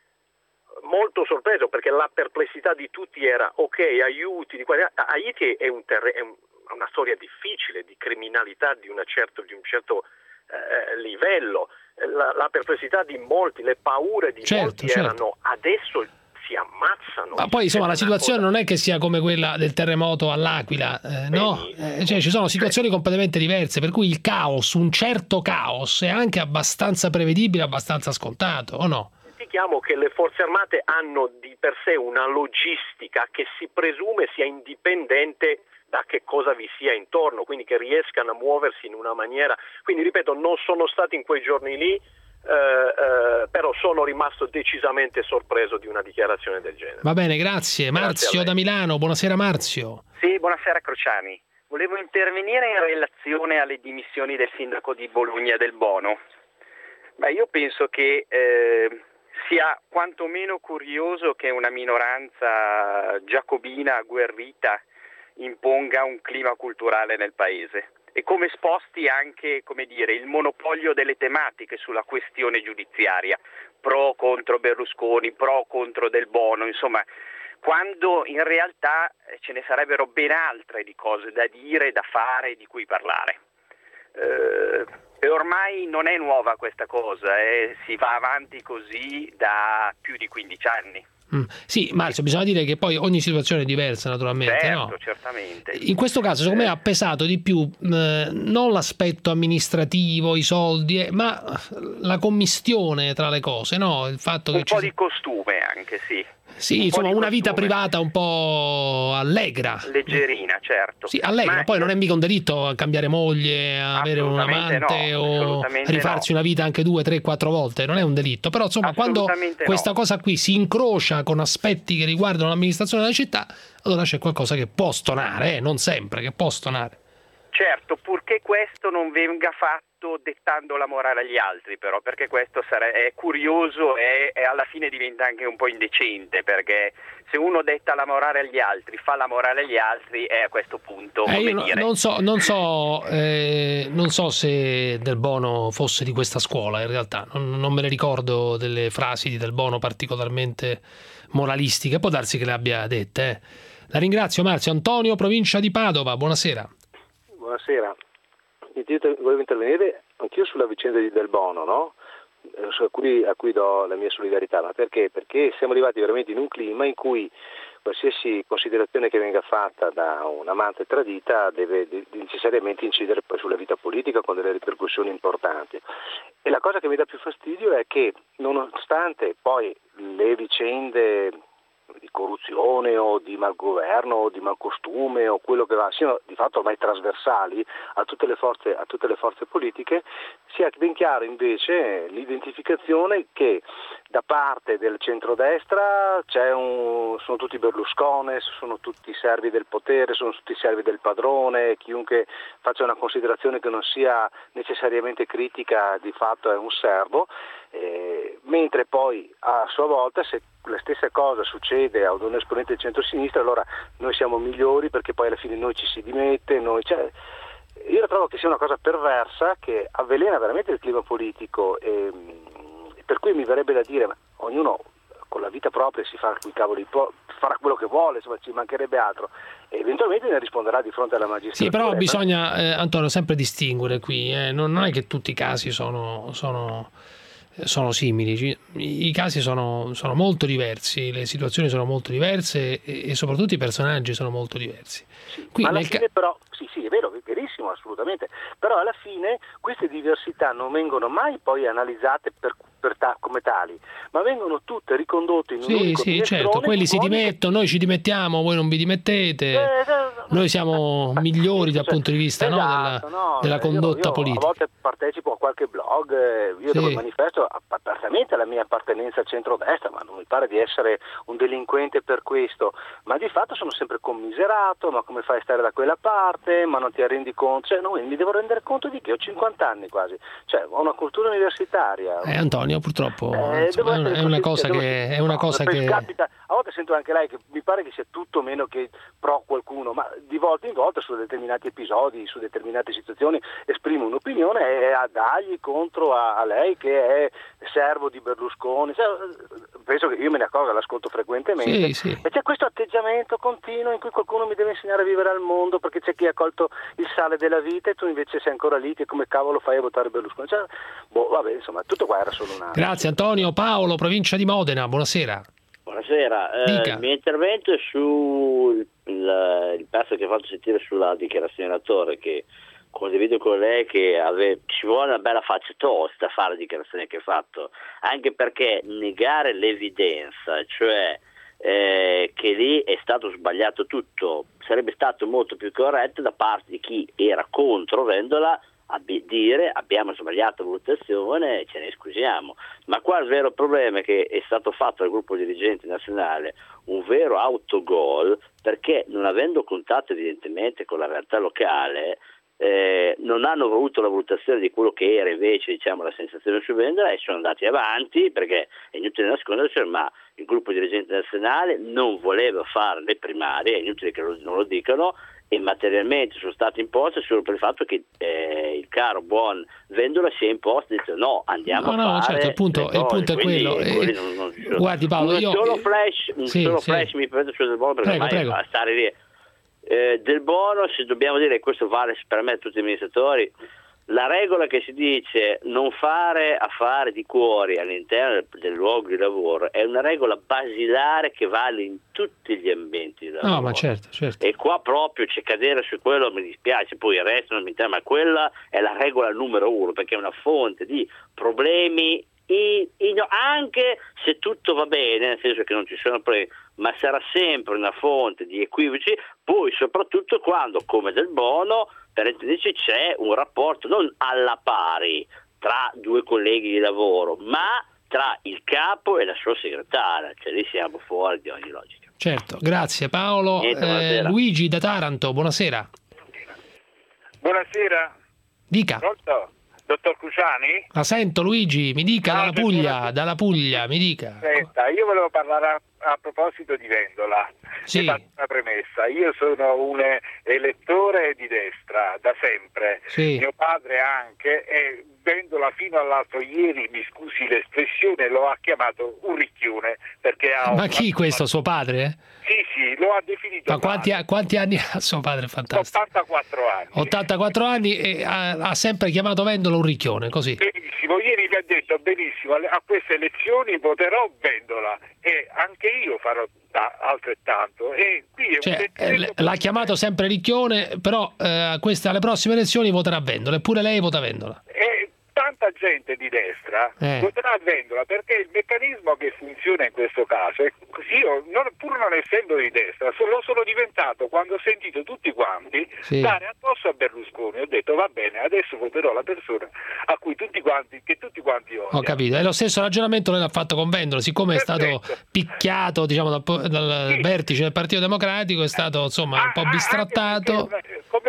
molto sorpreso perché la perplessità di tutti era ok, aiuti, di Haiti è, un terre- è un, una storia difficile di criminalità di, una certo, di un certo eh, livello, la, la perplessità di molti, le paure di certo, molti certo. erano adesso si ammazzano. Ma poi insomma la situazione cosa... non è che sia come quella del terremoto all'Aquila, eh, no? Eh, cioè, ci sono situazioni completamente diverse, per cui il caos, un certo caos, è anche abbastanza prevedibile, abbastanza scontato, o no? Dimentichiamo che le forze armate hanno di per sé una logistica che si presume sia indipendente da che cosa vi sia intorno, quindi che riescano a muoversi in una maniera. Quindi ripeto, non sono stati in quei giorni lì, eh, eh, però sono rimasto decisamente sorpreso di una dichiarazione del genere. Va bene, grazie. Marzio grazie da Milano, buonasera Marzio. Sì, buonasera Cruciani. Volevo intervenire in relazione alle dimissioni del sindaco di Bologna Del Bono. Beh, io penso che eh, sia quantomeno curioso che una minoranza giacobina agguerrita imponga un clima culturale nel paese e come sposti anche, come dire, il monopolio delle tematiche sulla questione giudiziaria, pro contro Berlusconi, pro contro Del Bono, insomma, quando in realtà ce ne sarebbero ben altre di cose da dire, da fare, di cui parlare. Eh, e ormai non è nuova questa cosa, eh, si va avanti così da più di quindici anni. Mm. Sì, Marzio, bisogna dire che poi ogni situazione è diversa naturalmente, certo, no? certamente. In questo caso secondo me ha pesato di più eh, non l'aspetto amministrativo, i soldi, eh, ma la commistione tra le cose, no? Il fatto un che po' ci... di costume anche, sì. Sì, un insomma, una vita privata un po' allegra. Leggerina, certo. Sì, allegra, ma poi non è mica un delitto cambiare moglie, avere un amante no, o rifarsi no. una vita anche due, tre, quattro volte, non è un delitto. Però insomma, quando questa no. cosa qui si incrocia con aspetti che riguardano l'amministrazione della città, allora c'è qualcosa che può stonare, eh? Non sempre, che può stonare. Certo, purché questo non venga fatto dettando la morale agli altri, però, perché questo è curioso e, e alla fine diventa anche un po' indecente, perché se uno detta la morale agli altri, fa la morale agli altri, è a questo punto eh, come io dire. Non so, non so, eh, non so se Del Bono fosse di questa scuola, in realtà, non, non me ne ricordo delle frasi di Del Bono particolarmente moralistiche, può darsi che le abbia dette. Eh. La ringrazio Marzio. Antonio, provincia di Padova, buonasera. Buonasera, io volevo intervenire anch'io sulla vicenda di Del Bono, no? a, cui, a cui do la mia solidarietà, ma perché? Perché siamo arrivati veramente in un clima in cui qualsiasi considerazione che venga fatta da un'amante tradita deve necessariamente incidere poi sulla vita politica con delle ripercussioni importanti. E la cosa che mi dà più fastidio è che nonostante poi le vicende di corruzione o di malgoverno o di malcostume o quello che va, siano di fatto ormai trasversali a tutte le forze, a tutte le forze politiche, sia ben chiaro invece l'identificazione che da parte del centrodestra c'è un, sono tutti Berlusconi, sono tutti servi del potere, sono tutti servi del padrone, chiunque faccia una considerazione che non sia necessariamente critica di fatto è un servo, eh, mentre poi a sua volta se la stessa cosa succede ad un esponente del centro-sinistra, allora noi siamo migliori perché poi alla fine noi ci si dimette, noi, cioè, io la trovo che sia una cosa perversa che avvelena veramente il clima politico, e, per cui mi verrebbe da dire, ma ognuno con la vita propria si fa i cavoli, farà quello che vuole, insomma ci mancherebbe altro, e eventualmente ne risponderà di fronte alla magistratura. Sì, però bisogna, eh, Antonio, sempre distinguere qui, eh. non, non è che tutti i casi sono... sono... sono simili, i casi sono, sono molto diversi, le situazioni sono molto diverse e, e soprattutto i personaggi sono molto diversi. Sì, Qui ma alla nel fine ca- però, sì sì è vero, è verissimo assolutamente, però alla fine queste diversità non vengono mai poi analizzate per, per ta- come tali, ma vengono tutte ricondotte in un Sì, unico sì, certo, quelli si dimettono, noi ci dimettemo, voi non vi dimettete, Eh, eh, noi siamo migliori dal punto di vista no, Esatto, della, no, della io- condotta io politica. A volte partecipo a qualche blog, eh, io Sì. dove manifesto apertamente la mia appartenenza al centrodestra, ma non mi pare di essere un delinquente per questo, ma di fatto sono sempre commiserato, ma come fai a stare da quella parte, ma non ti rendi conto, cioè no, mi devo rendere conto di che ho cinquanta anni quasi, cioè ho una cultura universitaria. Eh, Antonio, purtroppo Eh, insomma, devo è, essere è una così, cosa devo- che è una no, cosa poi che capita, a volte sento anche lei che mi pare che sia tutto meno che pro qualcuno, ma di volta in volta su determinati episodi, su determinate situazioni esprimo un'opinione e a dargli contro a, a lei che è servo di Berlusconi, cioè, penso che io me ne accorgo, l'ascolto frequentemente, Sì, sì. e c'è questo atteggiamento continuo in cui qualcuno mi deve insegnare a vivere al mondo perché c'è chi ha colto il sale della vita e tu invece sei ancora lì che come cavolo fai a votare Berlusconi, cioè, boh, vabbè, insomma, tutto qua era solo una... Grazie Antonio. Paolo, provincia di Modena, buonasera. Buonasera, eh, Dica. il mio intervento è sul il, il pezzo che ha fatto sentire sulla dichiarazione d'attore, che condivido con lei che ave, ci vuole una bella faccia tosta a fare la dichiarazione che ha fatto, anche perché negare l'evidenza, cioè eh, che lì è stato sbagliato tutto, sarebbe stato molto più corretto da parte di chi era contro Vendola a dire abbiamo sbagliato la valutazione e ce ne scusiamo. Ma qua il vero problema è che è stato fatto dal gruppo dirigente nazionale un vero autogol, perché non avendo contatto evidentemente con la realtà locale eh, non hanno avuto la valutazione di quello che era invece, diciamo, la sensazione su Vendola, e sono andati avanti, perché è inutile nascondersi, ma il gruppo dirigente nazionale non voleva fare le primarie, è inutile che lo, non lo dicano, e materialmente sono state imposte solo per il fatto che eh, il caro buon Vendola si è imposto e ha detto no, andiamo No, a no, fare certo, il punto, le il punto cose. è quello. Quindi, eh, quelli non- non ci sono. guardi Paolo, un io... solo flash, un Sì, solo sì. flash mi prendo su Del Bono, perché Prego, ormai prego. a stare lì. Eh, del Bono, se dobbiamo dire, questo vale per me tutti gli amministratori, la regola che si dice non fare affari di cuori all'interno del, del luogo di lavoro è una regola basilare che vale in tutti gli ambienti di lavoro. No, ma certo, certo. E qua proprio c'è cadere su quello, mi dispiace, poi il resto non mi interessa, ma quella è la regola numero uno, perché è una fonte di problemi, in, in, anche se tutto va bene, nel senso che non ci sono problemi, ma sarà sempre una fonte di equivoci, poi soprattutto quando, come Del Bono, per intenderci, c'è un rapporto non alla pari tra due colleghi di lavoro, ma tra il capo e la sua segretaria, cioè lì siamo fuori di ogni logica. Certo, grazie Paolo. Niente, Eh, buonasera. Luigi da Taranto, buonasera. Buonasera. Dica. Pronto? Dottor Cruciani? La sento Luigi, mi dica Ah, dalla sì, Puglia, buonasera. dalla Puglia, mi dica. Senta, io volevo parlare a, a proposito di Vendola. Sì. Vi faccio una premessa. Io sono un elettore di destra da sempre. Sì. Mio padre anche, e Vendola fino all'altro ieri, mi scusi l'espressione, lo ha chiamato un ricchione perché ha Ma un- chi questo, suo padre? eh? Sì, sì, lo ha definito Ma quanti, male. quanti anni ha suo padre? Fantastico. ottantaquattro anni. ottantaquattro anni e ha, ha sempre chiamato Vendola un ricchione, così. Benissimo, ieri mi ha detto benissimo, alle- a queste elezioni voterò Vendola e anche io farò ta- altrettanto. E qui è un Cioè, decreto- eh, l'ha chiamato sempre ricchione, però eh, queste, alle prossime elezioni voterà Vendola, eppure lei vota Vendola. E tanta gente di destra Eh. voterà Vendola perché il meccanismo che funziona in questo caso è così. Io, non- pur non essendo di destra, so- lo sono diventato quando ho sentito tutti quanti Sì. dare addosso a Berlusconi. Ho detto va bene, adesso voterò la persona a cui tutti quanti, che tutti quanti odiano. Ho capito, è lo stesso ragionamento lei l'ha fatto con Vendola, siccome è stato picchiato, diciamo, dal, dal vertice del Partito Democratico, è stato insomma un po' bistrattato. Anche perché, come Berlusconi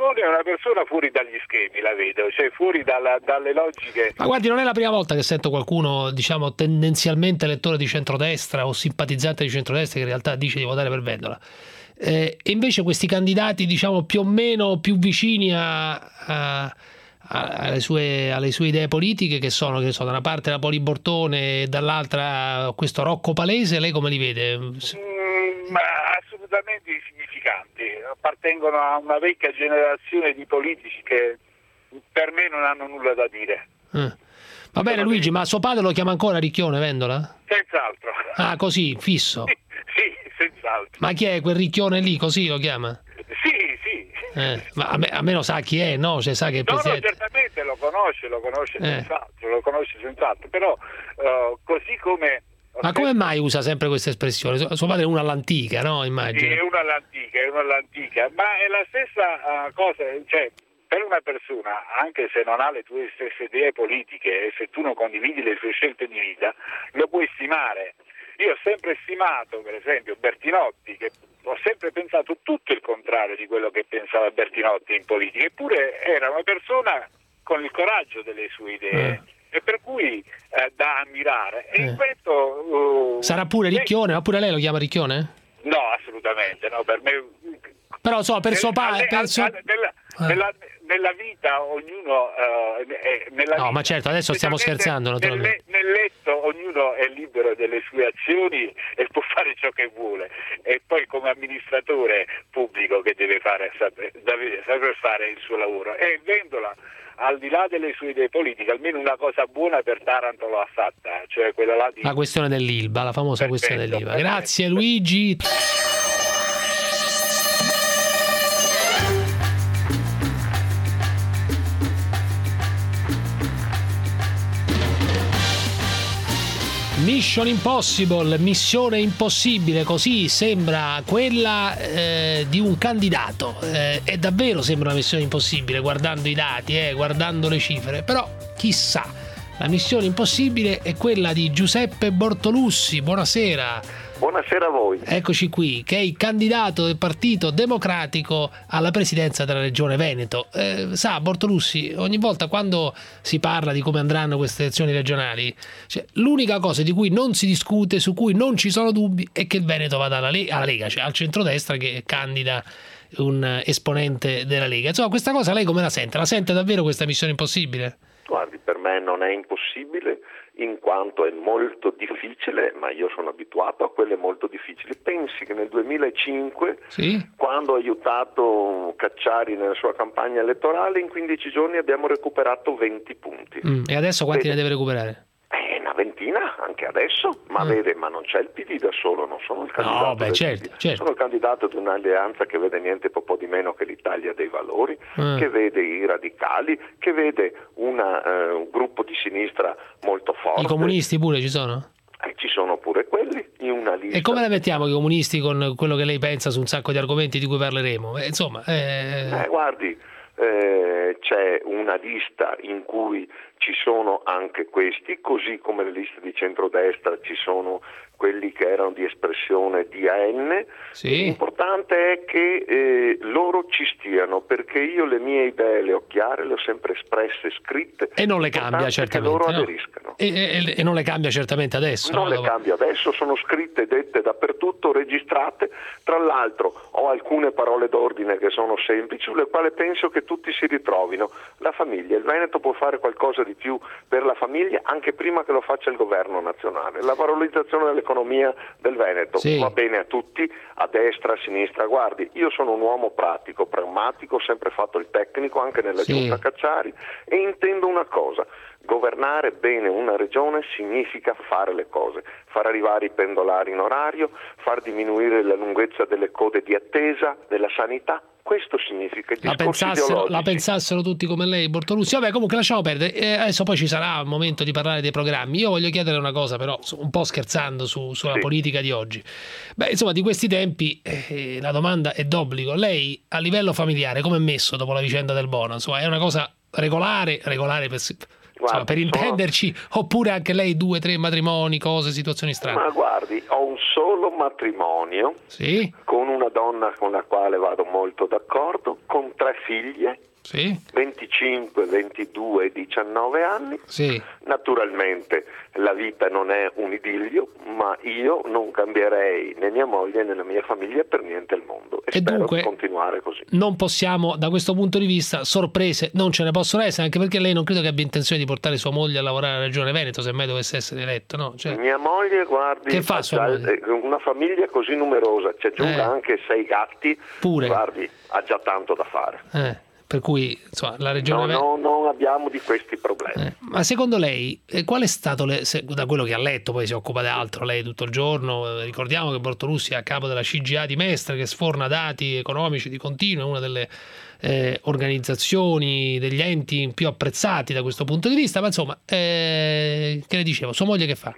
Berlusconi è una persona fuori dagli schemi, la vedo, cioè fuori dalla, dalle logiche. Ma guardi, non è la prima volta che sento qualcuno, diciamo, tendenzialmente elettore di centrodestra o simpatizzante di centrodestra che in realtà dice di votare per Vendola. Eh, e invece questi candidati, diciamo, più o meno più vicini a, a, a, alle, sue, alle sue idee politiche, che sono, che sono da una parte la Poli Bortone e dall'altra questo Rocco Palese, lei come li vede? Mm, ma assolutamente insignificanti, appartengono a una vecchia generazione di politici che per me non hanno nulla da dire. Eh. Va bene Luigi, ma suo padre lo chiama ancora Ricchione Vendola? Senz'altro. Ah, così, fisso? Sì, sì, senz'altro. Ma chi è quel Ricchione lì, così lo chiama? Sì, sì. Eh, ma a me, a me lo sa chi è, no? Cioè, sa che è no, presidente. no, certamente lo conosce, lo conosce Eh. senz'altro, lo conosce senz'altro, però uh, così come... Ma come mai usa sempre questa espressione? Su- Suo padre è uno all'antica, no? Sì, Immagino. è una all'antica, è una all'antica, ma è la stessa uh, cosa, cioè per una persona, anche se non ha le tue stesse idee politiche e se tu non condividi le sue scelte di vita, lo puoi stimare. Io ho sempre stimato, per esempio, Bertinotti, che ho sempre pensato tutto il contrario di quello che pensava Bertinotti in politica, eppure era una persona con il coraggio delle sue idee. Eh. E per cui eh, da ammirare. E Eh. in questo uh, Sarà pure Ricchione, ma pure lei lo chiama Ricchione? no, assolutamente no, per me Però so, per suo padre... Nella, Per suo... nella, Eh. nella, nella vita ognuno uh, è, nella No, vita, ma certo, adesso stiamo specialmente scherzando, naturalmente. Nel, nel letto ognuno è libero delle sue azioni e può fare ciò che vuole, e poi come amministratore pubblico che deve fare saper, deve saper fare il suo lavoro. E Vendola, al di là delle sue idee politiche, almeno una cosa buona per Taranto l'ha fatta, cioè quella là di... La questione dell'Ilva, la famosa Perfetto, questione dell'Ilva. perfetto. Grazie Luigi. Mission Impossible, missione impossibile, così sembra quella eh, di un candidato, eh, e davvero sembra una missione impossibile guardando i dati, eh, guardando le cifre, però chissà, la missione impossibile è quella di Giuseppe Bortolussi. Buonasera. Buonasera a voi. Eccoci qui, che è il candidato del Partito Democratico alla presidenza della Regione Veneto. Eh, sa, Bortolussi, ogni volta quando si parla di come andranno queste elezioni regionali, cioè, l'unica cosa di cui non si discute, su cui non ci sono dubbi, è che il Veneto vada alla, Le- alla Lega, cioè al centrodestra che candida un esponente della Lega. Insomma, questa cosa lei come la sente? La sente davvero questa missione impossibile? Guardi, per me non è impossibile, in quanto è molto difficile, ma io sono abituato a quelle molto difficili. Pensi che nel duemilacinque, sì? quando ho aiutato Cacciari nella sua campagna elettorale, in quindici giorni abbiamo recuperato venti punti. Mm, e adesso quanti Vedi? ne deve recuperare? Eh, una ventina anche adesso, ma Mm. vede, ma non c'è il P D da solo, non sono il candidato No, beh, del certo, P D. certo. Sono il candidato di un'alleanza che vede niente po' di meno che l'Italia dei Valori, Mm. che vede i radicali, che vede una, eh, un gruppo di sinistra molto forte. I comunisti pure ci sono? Eh, ci sono pure quelli in una lista. E come le mettiamo i comunisti con quello che lei pensa su un sacco di argomenti di cui parleremo? Eh, insomma, eh... Eh, guardi, eh, c'è una lista in cui ci sono anche questi, così come le liste di centrodestra ci sono quelli che erano di espressione D A N. Sì. L'importante è che eh, loro ci stiano, perché io le mie idee le ho chiare, le ho sempre espresse, scritte. E non le cambia L'importante è che certamente, loro no? aderiscano. E, e- e non le cambia certamente adesso. Non no? le cambio adesso, sono scritte, dette dappertutto, registrate. Tra l'altro ho alcune parole d'ordine che sono semplici, sulle quali penso che tutti si ritrovino. La famiglia, il Veneto può fare qualcosa di più per la famiglia anche prima che lo faccia il governo nazionale. La valorizzazione dell'economia del Veneto Sì. va bene a tutti, a destra, a sinistra. Guardi, io sono un uomo pratico, pragmatico, ho sempre fatto il tecnico anche nella Sì. giunta Cacciari, e intendo una cosa: governare bene una regione significa fare le cose, far arrivare i pendolari in orario, far diminuire la lunghezza delle code di attesa della sanità. Questo significa il La discorso pensassero, ideologici. la pensassero tutti come lei, Bortolussi. Vabbè, comunque lasciamo perdere. Eh, adesso poi ci sarà un momento di parlare dei programmi. Io voglio chiedere una cosa, però, su- un po' scherzando su- sulla Sì. politica di oggi. Beh, insomma, di questi tempi eh, la domanda è d'obbligo. Lei, a livello familiare, come è messo dopo la vicenda del Bono? Insomma, è una cosa regolare, regolare per, insomma, per sono- intenderci, oppure anche lei due, tre matrimoni, cose, situazioni strane? Ma guardi, ho un solo matrimonio Sì? con una donna con la quale vado molto d'accordo, con tre figlie, sì. venticinque, ventidue e diciannove anni. Sì. Naturalmente la vita non è un idillio, ma io non cambierei né mia moglie né la mia famiglia per niente al mondo e, e spero dunque di continuare così. Non possiamo, da questo punto di vista, sorprese non ce ne possono essere, anche perché lei non credo che abbia intenzione di portare sua moglie a lavorare alla Regione Veneto, se mai dovesse essere eletto, no? Cioè, mia moglie, guardi, che fa sua moglie? Una famiglia così numerosa, ci aggiunga Eh. anche sei gatti, Pure. guardi, ha già tanto da fare. Eh. Per cui insomma, la Regione No, no, non abbiamo di questi problemi. Eh, ma secondo lei, eh, qual è stato, le, se, da quello che ha letto, poi si occupa di altro lei tutto il giorno, eh, ricordiamo che Bortolussi è a capo della C G A di Mestre, che sforna dati economici di continuo, è una delle eh, organizzazioni, degli enti più apprezzati da questo punto di vista, ma insomma, eh, che le dicevo, sua moglie che fa?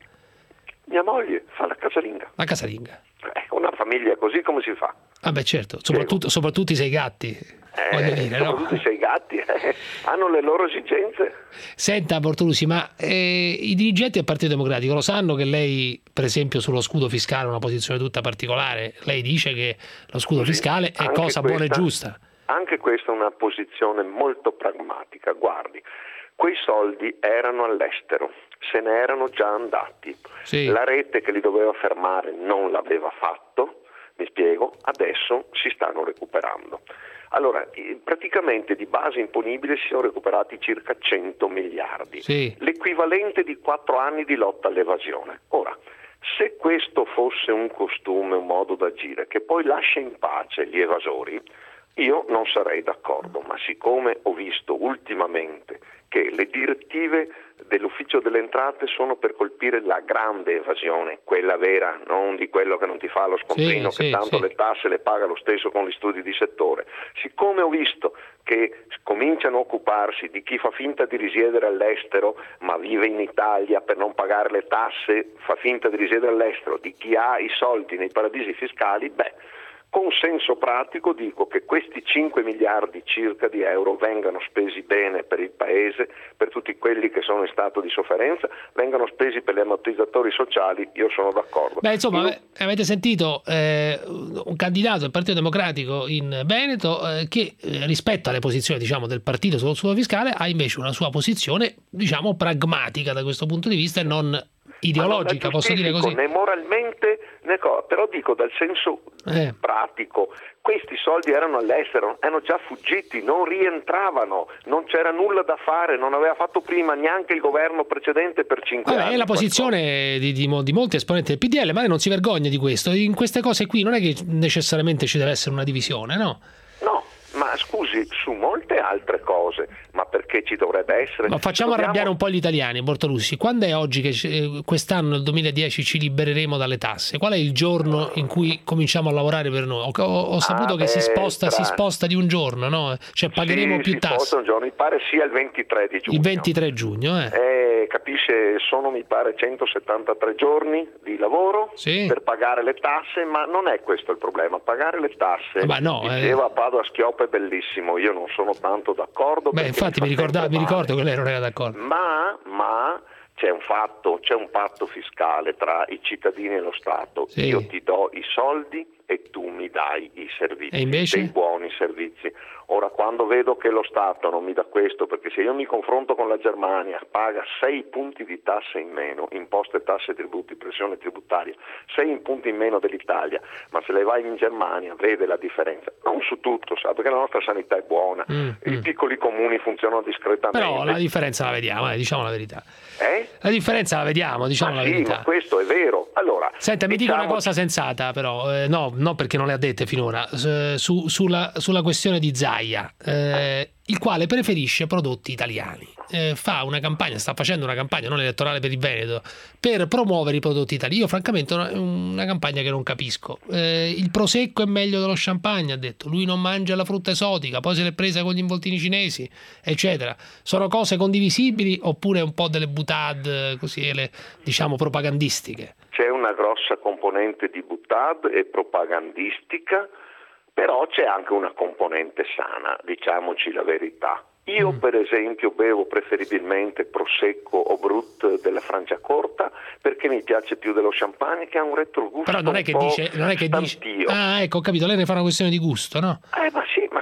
Mia moglie fa la casalinga. La casalinga. Eh, una famiglia così come si fa? Ah beh certo, soprattutto, soprattutto i sei gatti. Eh, dire, soprattutto no? i sei gatti eh, hanno le loro esigenze. Senta Bortolussi, ma eh, i dirigenti del Partito Democratico lo sanno che lei, per esempio, sullo scudo fiscale ha una posizione tutta particolare? Lei dice che lo scudo Sì, fiscale è anche cosa buona e questa- giusta. Anche questa è una posizione molto pragmatica. Guardi, quei soldi erano all'estero, se ne erano già andati. Sì. La rete che li doveva fermare non l'aveva fatto, mi spiego, adesso si stanno recuperando. Allora, eh, praticamente di base imponibile si sono recuperati circa cento miliardi, Sì. l'equivalente di quattro anni di lotta all'evasione. Ora, se questo fosse un costume, un modo d'agire che poi lascia in pace gli evasori, io non sarei d'accordo, ma siccome ho visto ultimamente che le direttive dell'ufficio delle entrate sono per colpire la grande evasione, quella vera, non di quello che non ti fa lo scontrino, Sì, che sì, tanto sì. le tasse le paga lo stesso con gli studi di settore. Siccome ho visto che cominciano a occuparsi di chi fa finta di risiedere all'estero ma vive in Italia per non pagare le tasse, fa finta di risiedere all'estero, di chi ha i soldi nei paradisi fiscali, beh, con senso pratico dico che questi cinque miliardi circa di euro vengano spesi bene per il Paese, per tutti quelli che sono in stato di sofferenza, vengano spesi per gli ammortizzatori sociali, io sono d'accordo. Beh, insomma, Io- ave- avete sentito eh, un candidato del Partito Democratico in Veneto eh, che eh, rispetto alle posizioni, diciamo, del partito sullo scudo fiscale ha invece una sua posizione, diciamo, pragmatica da questo punto di vista e non ideologica, Ma non la posso dire giustifico così. né moralmente né co- però dico dal senso Eh. pratico, questi soldi erano all'estero, erano già fuggiti, non rientravano, non c'era nulla da fare, non aveva fatto prima neanche il governo precedente per cinque Vabbè, anni. è la posizione di, di, mo- di molti esponenti del P D L, ma lei non si vergogna di questo. In queste cose qui non è che necessariamente ci deve essere una divisione, no? No, ma scusi, su molte altre cose, ma perché ci dovrebbe essere? Ma facciamo Dobbiamo- arrabbiare un po' gli italiani, Bortolussi. Quando è oggi che eh, quest'anno, nel duemiladieci, ci libereremo dalle tasse? Qual è il giorno in cui cominciamo a lavorare per noi? Ho, ho- ho saputo Ah, che si beh, sposta, si tra- sposta di un giorno, no? Cioè pagheremo Sì, più si tasse. sposta un giorno, mi pare sia il ventitré di giugno. Il ventitré giugno, eh. Eh, capisce, sono mi pare centosettantatré giorni di lavoro Sì. per pagare le tasse, ma non è questo il problema. Pagare le tasse, Ma no, eh. diceva Padova Schioppa, è bellissimo, io non sono tanto d'accordo. Beh, perché infatti fa mi, ricorda- sempre mi male. ricordo che lei non era d'accordo. Ma, ma c'è un fatto, c'è un patto fiscale tra i cittadini e lo Stato. Sì. Io ti do i soldi e tu mi dai i servizi, E invece? dei buoni servizi. Ora, quando vedo che lo Stato non mi dà questo, perché se io mi confronto con la Germania, paga sei punti di tasse in meno, imposte, tasse, tributi, pressione tributaria, sei punti in meno dell'Italia, ma se lei va in Germania vede la differenza, non su tutto, sa, perché la nostra sanità è buona, Mm, i piccoli comuni funzionano discretamente. Però la differenza la vediamo, eh, diciamo la verità. Eh? La differenza la vediamo, diciamo Ma la sì, verità. ma questo è vero. Allora, Senta, mi dica diciamo- una cosa sensata però, eh, no, no perché non le ha dette finora, s- su- sulla, sulla questione di Zaia, eh, il quale preferisce prodotti italiani. Eh, fa una campagna, sta facendo una campagna non elettorale per il Veneto, per promuovere i prodotti italiani. Io francamente è una campagna che non capisco. Eh, il prosecco è meglio dello champagne, ha detto, lui non mangia la frutta esotica, poi se l'è presa con gli involtini cinesi, eccetera. Sono cose condivisibili oppure un po' delle boutade, così, le, diciamo, propagandistiche? C'è una grossa componente di boutade e propagandistica, però c'è anche una componente sana, diciamoci la verità. Io Mm. per esempio bevo preferibilmente Prosecco o Brut della Franciacorta perché mi piace più dello champagne, che ha un retrogusto Però non è un che po' dice, non è che dice. stantio. Ah, ecco, ho capito, lei ne fa una questione di gusto, no? Eh, ma sì, ma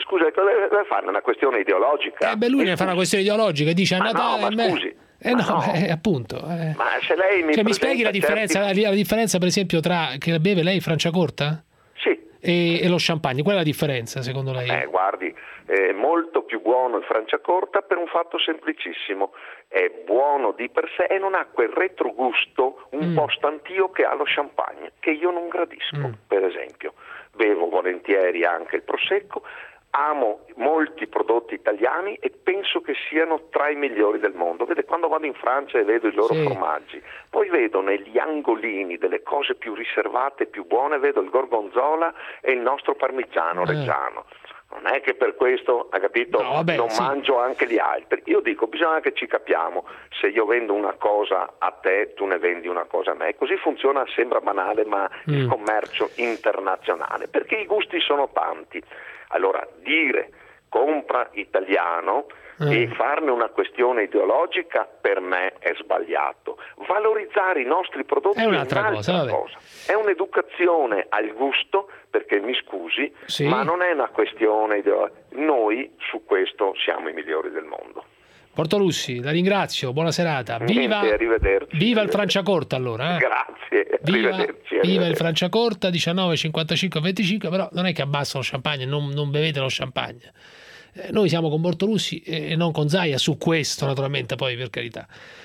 scusa, deve, deve farne una questione ideologica. Eh beh, lui ne fa una questione ideologica, dice a ma Natale... no, ma me... scusi. Eh no, no. Eh, appunto. Eh. Ma se lei mi, cioè, mi spieghi la differenza, certi... la differenza, per esempio, tra che beve lei Franciacorta? Sì. E, e lo champagne, qual è la differenza secondo lei? Eh, guardi, è molto più buono il Franciacorta per un fatto semplicissimo, è buono di per sé e non ha quel retrogusto un mm. po' stantio che ha lo champagne, che io non gradisco, mm. per esempio. Bevo volentieri anche il prosecco, amo molti prodotti italiani e penso che siano tra i migliori del mondo. Vede, quando vado in Francia e vedo i loro sì. formaggi, poi vedo negli angolini delle cose più riservate, più buone, vedo il gorgonzola e il nostro parmigiano eh. reggiano. Non è che per questo, ha capito, no, vabbè, non sì. mangio anche gli altri. Io dico, bisogna che ci capiamo. Se io vendo una cosa a te, tu ne vendi una cosa a me. Così funziona, sembra banale, ma mm. il commercio internazionale, perché i gusti sono tanti. Allora, dire compra italiano mm. e farne una questione ideologica per me è sbagliato. Valorizzare i nostri prodotti è un'altra, è un'altra cosa, cosa. È un'educazione al gusto, perché mi scusi, sì. ma non è una questione ideologica. Noi su questo siamo i migliori del mondo. Portolussi, la ringrazio, buona serata. Viva, Niente, arrivederci. Viva il Franciacorta allora. Eh? Grazie, viva, arrivederci, arrivederci. Viva il Franciacorta, diciannove cinquantacinque venticinque, però non è che abbassa lo champagne, non, non bevete lo champagne. Eh, noi siamo con Bortolussi e non con Zaia su questo, naturalmente, poi per carità.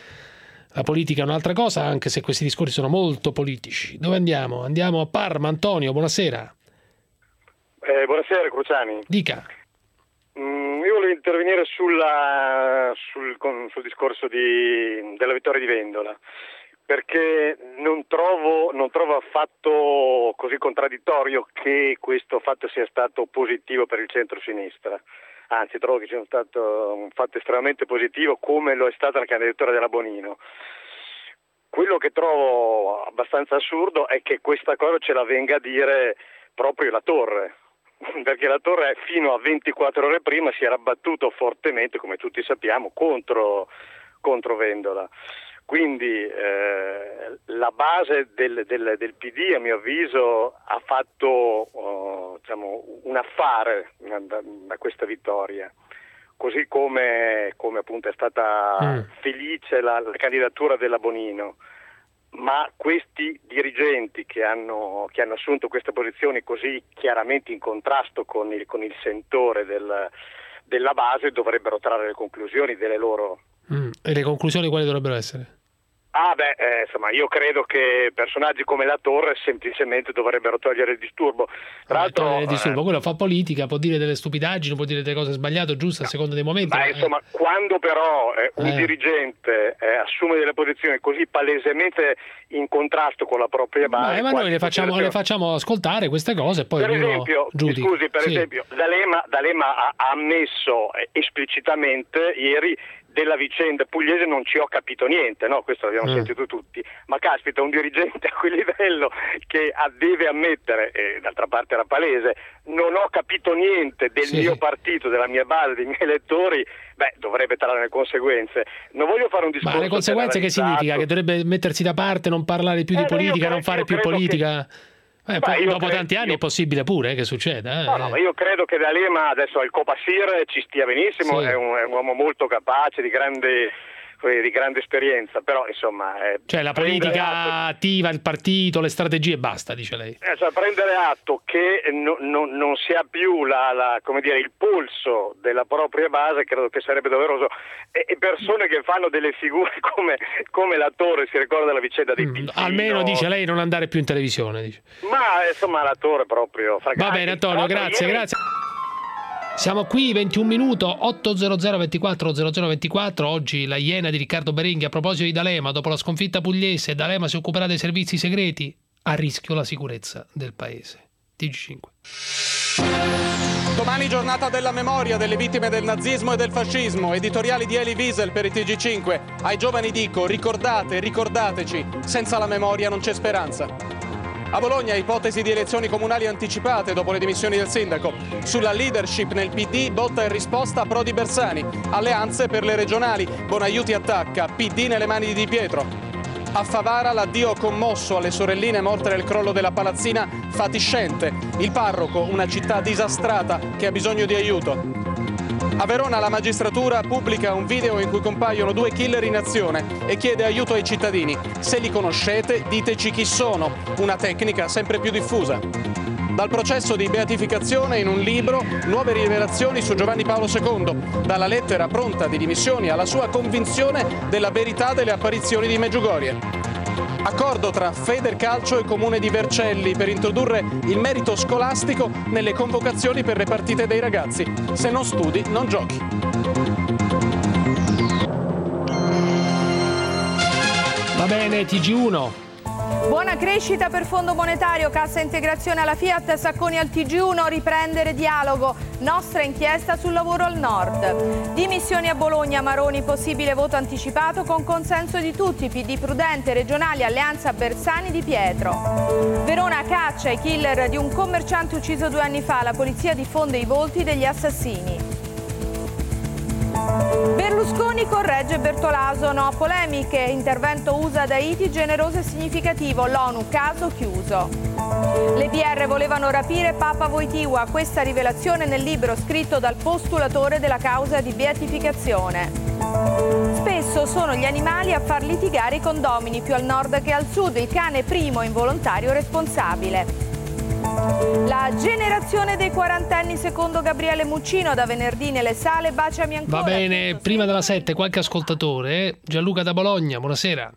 La politica è un'altra cosa, anche se questi discorsi sono molto politici. Dove andiamo? Andiamo a Parma. Antonio, buonasera. Eh, buonasera, Cruciani. Dica. Mm, io volevo intervenire sulla, sul, con, sul discorso di, della vittoria di Vendola, perché non trovo, non trovo affatto così contraddittorio che questo fatto sia stato positivo per il centro-sinistra. Anzi, trovo che sia stato un fatto estremamente positivo, come lo è stata la candidatura della Bonino. Quello che trovo abbastanza assurdo è che questa cosa ce la venga a dire proprio la Torre, perché la Torre fino a ventiquattro ore prima si era battuto fortemente, come tutti sappiamo, contro, contro Vendola. Quindi eh, la base del, del, del P D, a mio avviso, ha fatto oh, diciamo, un affare da, da questa vittoria, così come, come appunto è stata mm. felice la, la candidatura della Bonino. Ma questi dirigenti che hanno, che hanno assunto queste posizioni così chiaramente in contrasto con il, con il sentore del, della base dovrebbero trarre le conclusioni delle loro... Mm. E le conclusioni quali dovrebbero essere? Ah beh, eh, insomma, io credo che personaggi come la Torre semplicemente dovrebbero togliere il disturbo. Tra l'altro, togliere il disturbo, eh, quello fa politica, può dire delle stupidaggini, può dire delle cose sbagliate o giuste a seconda dei momenti. Ma eh. insomma, quando però eh, un eh. dirigente eh, assume delle posizioni così palesemente in contrasto con la propria base... Ma, ma noi le facciamo, le facciamo ascoltare queste cose e poi per esempio, giudica. Scusi, per sì. esempio, D'Alema, D'Alema ha, ha ammesso esplicitamente ieri della vicenda pugliese non ci ho capito niente, no? Questo l'abbiamo mm. sentito tutti, ma caspita, un dirigente a quel livello che deve ammettere, e d'altra parte era palese, non ho capito niente del sì. mio partito, della mia base, dei miei elettori, beh, dovrebbe trarre le conseguenze. Non voglio fare un discorso... Ma le conseguenze che significa? Che dovrebbe mettersi da parte, non parlare più eh, di politica, non fare più politica... Che... Eh, poi, dopo credo, tanti anni io... è possibile pure eh, che succeda. Eh. No, no, ma io credo che D'Alema adesso al Copasir ci stia benissimo, sì. è, un, è un uomo molto capace, di grande, di grande esperienza, però insomma... Eh, cioè la politica attiva, il partito, le strategie, basta, dice lei. Eh, cioè, prendere atto che no, no, non si ha più la, la, come dire, il polso della propria base, credo che sarebbe doveroso. E, e persone che fanno delle figure come, come la Torre, si ricorda la vicenda dei Pizzino. Mm, almeno, dice lei, non andare più in televisione. Dice. Ma insomma la Torre proprio... Va bene Antonio, grazie, ieri... grazie. Siamo qui, ventuno minuti, ottocento ventiquattro zero zero ventiquattro. Oggi la Iena di Riccardo Berenghi. A proposito di D'Alema, dopo la sconfitta pugliese, D'Alema si occuperà dei servizi segreti, a rischio la sicurezza del paese. T G cinque. Domani giornata della memoria delle vittime del nazismo e del fascismo. Editoriali di Elie Wiesel per i T G cinque. Ai giovani dico, ricordate, ricordateci, senza la memoria non c'è speranza. A Bologna ipotesi di elezioni comunali anticipate dopo le dimissioni del sindaco. Sulla leadership nel P D, botta e risposta a Prodi Bersani. Alleanze per le regionali. Bonaiuti attacca, P D nelle mani di Di Pietro. A Favara l'addio commosso alle sorelline morte nel crollo della palazzina fatiscente. Il parroco, una città disastrata che ha bisogno di aiuto. A Verona la magistratura pubblica un video in cui compaiono due killer in azione e chiede aiuto ai cittadini. Se li conoscete, diteci chi sono, una tecnica sempre più diffusa. Dal processo di beatificazione in un libro, nuove rivelazioni su Giovanni Paolo secondo, dalla lettera pronta di dimissioni alla sua convinzione della verità delle apparizioni di Medjugorje. Accordo tra Federcalcio e Comune di Vercelli per introdurre il merito scolastico nelle convocazioni per le partite dei ragazzi. Se non studi, non giochi. Va bene, T G uno. Buona crescita per Fondo Monetario, cassa integrazione alla Fiat, Sacconi al T G uno, riprendere dialogo, nostra inchiesta sul lavoro al nord. Dimissioni a Bologna, Maroni, possibile voto anticipato con consenso di tutti, P D prudente, regionali, alleanza Bersani Di Pietro. Verona caccia i killer di un commerciante ucciso due anni fa, la polizia diffonde i volti degli assassini. Berlusconi corregge Bertolaso, no polemiche, intervento U S A ad Haiti generoso e significativo, l'ONU caso chiuso. Le B R volevano rapire Papa Wojtyła, questa rivelazione nel libro scritto dal postulatore della causa di beatificazione. Spesso sono gli animali a far litigare i condomini, più al nord che al sud, il cane primo involontario responsabile. La generazione dei quarantenni secondo Gabriele Muccino, da venerdì nelle sale Baciami ancora. Va bene, prima della sette qualche ascoltatore. Gianluca da Bologna, buonasera.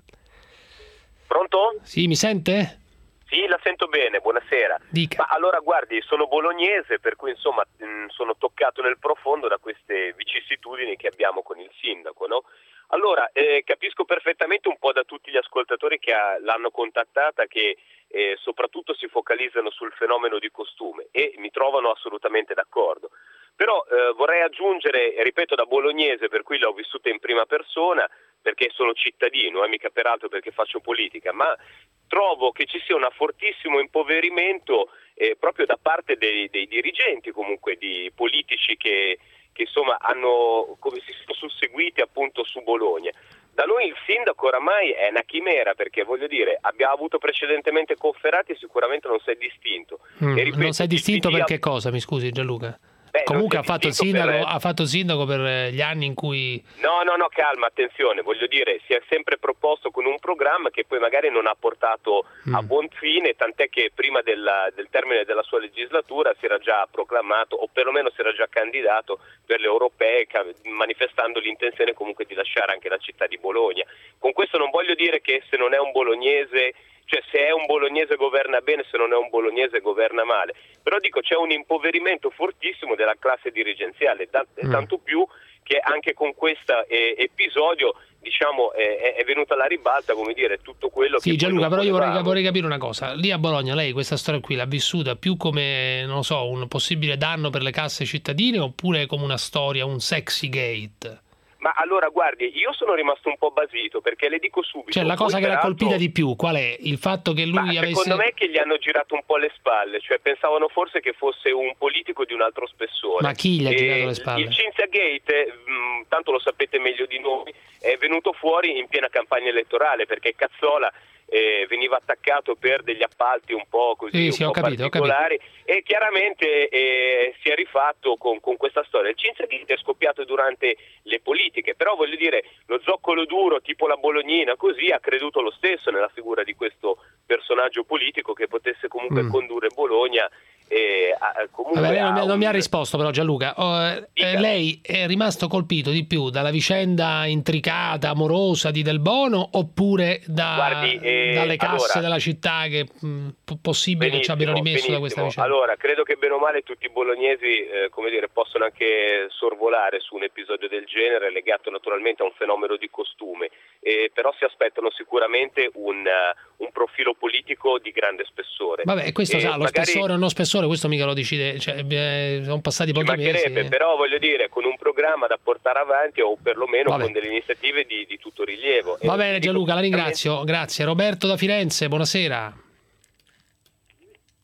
Pronto? Sì, mi sente? Sì, la sento bene, buonasera. Dica. Ma allora guardi, sono bolognese, per cui insomma mh, sono toccato nel profondo da queste vicissitudini che abbiamo con il sindaco, no? Allora, eh, capisco perfettamente un po' da tutti gli ascoltatori che ha, l'hanno contattata che eh, soprattutto si focalizzano sul fenomeno di costume e mi trovano assolutamente d'accordo. Però eh, vorrei aggiungere, ripeto, da bolognese, per cui l'ho vissuta in prima persona, perché sono cittadino, eh, mica peraltro perché faccio politica, ma trovo che ci sia un fortissimo impoverimento eh, proprio da parte dei, dei dirigenti, comunque di politici che, che insomma hanno, come si sono susseguiti appunto su Bologna. Da noi il sindaco oramai è una chimera, perché voglio dire, abbiamo avuto precedentemente Conferati e sicuramente non si è distinto. Mm, e ripeto, non sei distinto P D per che cosa, mi scusi Gianluca? Beh, Comunque ha fatto, il sindaco, per... ha fatto il sindaco per gli anni in cui... No, no, no, calma, attenzione, voglio dire, si è sempre proposto con un programma che poi magari non ha portato mm. a buon fine, tant'è che prima della, del termine della sua legislatura si era già proclamato, o perlomeno si era già candidato per le europee, manifestando l'intenzione comunque di lasciare anche la città di Bologna. Con questo non voglio dire che se non è un bolognese... Cioè se è un bolognese governa bene, se non è un bolognese governa male. Però dico, c'è un impoverimento fortissimo della classe dirigenziale, t- tanto più che anche con questo eh, episodio diciamo eh, è venuta alla ribalta, come dire, tutto quello sì, che... Sì Gianluca, però io vorrei, vorrei capire una cosa. Lì a Bologna lei questa storia qui l'ha vissuta più come, non so, un possibile danno per le casse cittadine oppure come una storia, un sexy gate? Ma allora guardi, io sono rimasto un po' basito perché le dico subito. Cioè la cosa poi, che l'ha peraltro... colpita di più, qual è? Il fatto che lui Ma avesse... Secondo me che gli hanno girato un po' le spalle, cioè pensavano forse che fosse un politico di un altro spessore. Ma chi gli ha girato le spalle? Il Cinzia Gate, mh, tanto lo sapete meglio di noi, è venuto fuori in piena campagna elettorale perché Cazzola eh, veniva attaccato per degli appalti un po' così, sì, un sì, po' ho capito, particolari ho capito. E chiaramente eh, si è rifatto con, con questa storia. Il Cinzia Gate è scoppiato durante le politiche, però voglio dire, lo zoccolo duro tipo la Bolognina così ha creduto lo stesso nella figura di questo personaggio politico che potesse comunque mm. condurre Bologna. E, a, comunque Vabbè, non, un... non mi ha risposto però Gianluca. Oh, eh, lei è rimasto colpito di più dalla vicenda intricata, amorosa di Del Bono oppure da, Guardi, eh, dalle casse allora, della città che mh, possibile che ci abbiano rimesso da questa vicenda? Allora, credo che bene o male tutti i bolognesi eh, come dire, possono anche sorvolare su un episodio del genere legato naturalmente a un fenomeno di costume, eh, però si aspettano sicuramente un, uh, un profilo politico di grande spessore. Vabbè, questo eh, sa, lo magari... spessore o non spessore questo mica lo decide, cioè, eh, sono passati pochi mesi. Eh. Però voglio dire, con un programma da portare avanti o perlomeno Vabbè. con delle iniziative di, di tutto rilievo. Va e bene Gianluca, la ringrazio, grazie. Roberto da Firenze, buonasera.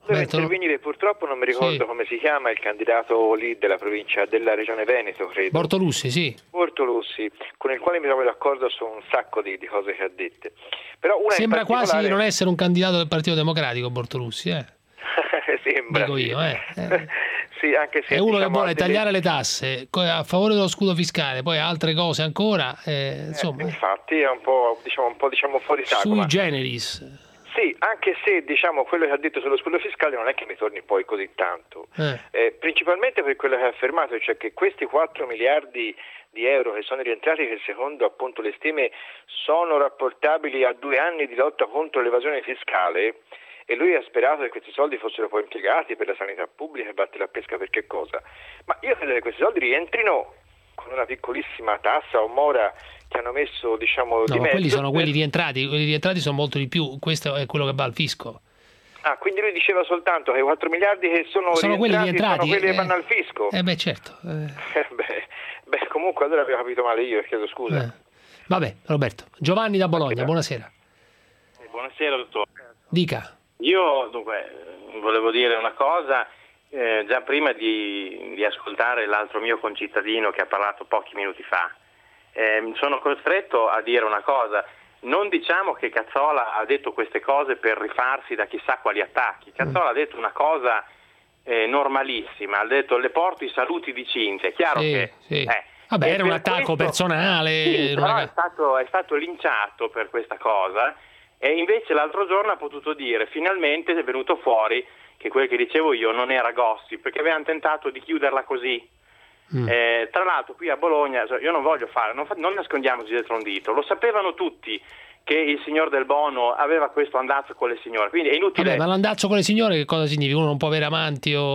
volevo intervenire, purtroppo non mi ricordo sì. come si chiama il candidato lì della provincia, della regione Veneto, credo. Bortolussi, sì. Bortolussi, con il quale mi trovo d'accordo su un sacco di, di cose che ha dette. Però una Sembra particolare... quasi non essere un candidato del Partito Democratico, Bortolussi, eh? Sembra. Dico io, eh. eh. Sì, anche se è uno diciamo, che vuole delle... tagliare le tasse a favore dello scudo fiscale, poi altre cose ancora, eh, insomma. Eh, infatti è un po', diciamo, un po' diciamo fuori sacco. Sui ma... generis. Sì, anche se diciamo quello che ha detto sullo scudo fiscale non è che mi torni poi così tanto, eh. Eh, principalmente per quello che ha affermato, cioè che questi quattro miliardi di euro che sono rientrati, che secondo appunto le stime sono rapportabili a due anni di lotta contro l'evasione fiscale, e lui ha sperato che questi soldi fossero poi impiegati per la sanità pubblica e battere la pesca per che cosa? Ma io credo che questi soldi rientrino con una piccolissima tassa o mora che hanno messo, diciamo, no, di ma mezzo. Quelli sono quelli rientrati, quelli rientrati sono molto di più, questo è quello che va al fisco. Ah, quindi lui diceva soltanto che i quattro miliardi che sono, sono quelli rientrati, sono quelli eh, che vanno al fisco? Eh beh, certo. Eh. beh, beh, comunque allora avevo capito male io, chiedo scusa. Eh. Vabbè, Roberto. Giovanni da Bologna, buonasera. Eh, buonasera, dottore. Dica. Io, dunque, volevo dire una cosa, eh, già prima di, di ascoltare l'altro mio concittadino che ha parlato pochi minuti fa, eh, sono costretto a dire una cosa. Non diciamo che Cazzola ha detto queste cose per rifarsi da chissà quali attacchi. Cazzola mm. ha detto una cosa eh, normalissima, ha detto le porto i saluti di Cinzia. È chiaro sì, che... Sì. Eh, Vabbè, era un attacco questo, personale. Sì, però una... è, stato, è stato linciato per questa cosa. E invece l'altro giorno ha potuto dire, finalmente è venuto fuori che quel che dicevo io non era gossip, perché avevano tentato di chiuderla così. Mm. Eh, tra l'altro qui a Bologna, io non voglio fare, non, fa, non nascondiamoci dietro un dito, lo sapevano tutti che il signor Del Bono aveva questo andazzo con le signore, quindi è inutile. Vabbè, ma l'andazzo con le signore che cosa significa? Uno non può avere amanti o,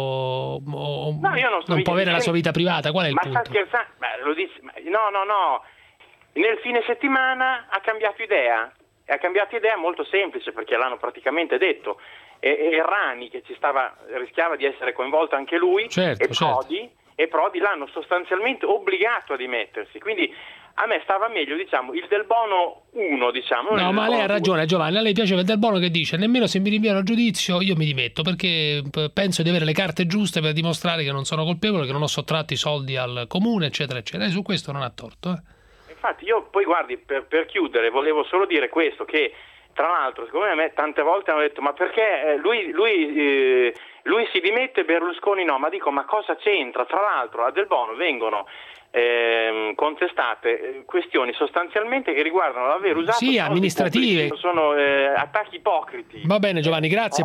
o no, io non, non può avere la sua vita privata, qual è il ma punto? Ma sta scherzando? Beh, lo dice, no, no, no, nel fine settimana ha cambiato idea. E ha cambiato idea molto semplice, perché l'hanno praticamente detto. E, e Rani, che ci stava, rischiava di essere coinvolto anche lui, certo, e, Prodi, certo. e Prodi l'hanno sostanzialmente obbligato a dimettersi. Quindi a me stava meglio, diciamo, il Del Bono uno, diciamo. No, ma lei ha ragione, due. Giovanni, a lei piaceva il Del Bono che dice nemmeno se mi rinviano a giudizio io mi dimetto, perché penso di avere le carte giuste per dimostrare che non sono colpevole, che non ho sottratto i soldi al comune, eccetera, eccetera. E su questo non ha torto, eh. Infatti io poi guardi, per, per chiudere volevo solo dire questo, che tra l'altro secondo me tante volte hanno detto ma perché lui, lui, eh, lui si dimette e Berlusconi no, ma dico ma cosa c'entra? Tra l'altro a Del Bono vengono eh, contestate questioni sostanzialmente che riguardano l'aver usato sì, amministrative, sono eh, attacchi ipocriti. Va bene Giovanni, grazie.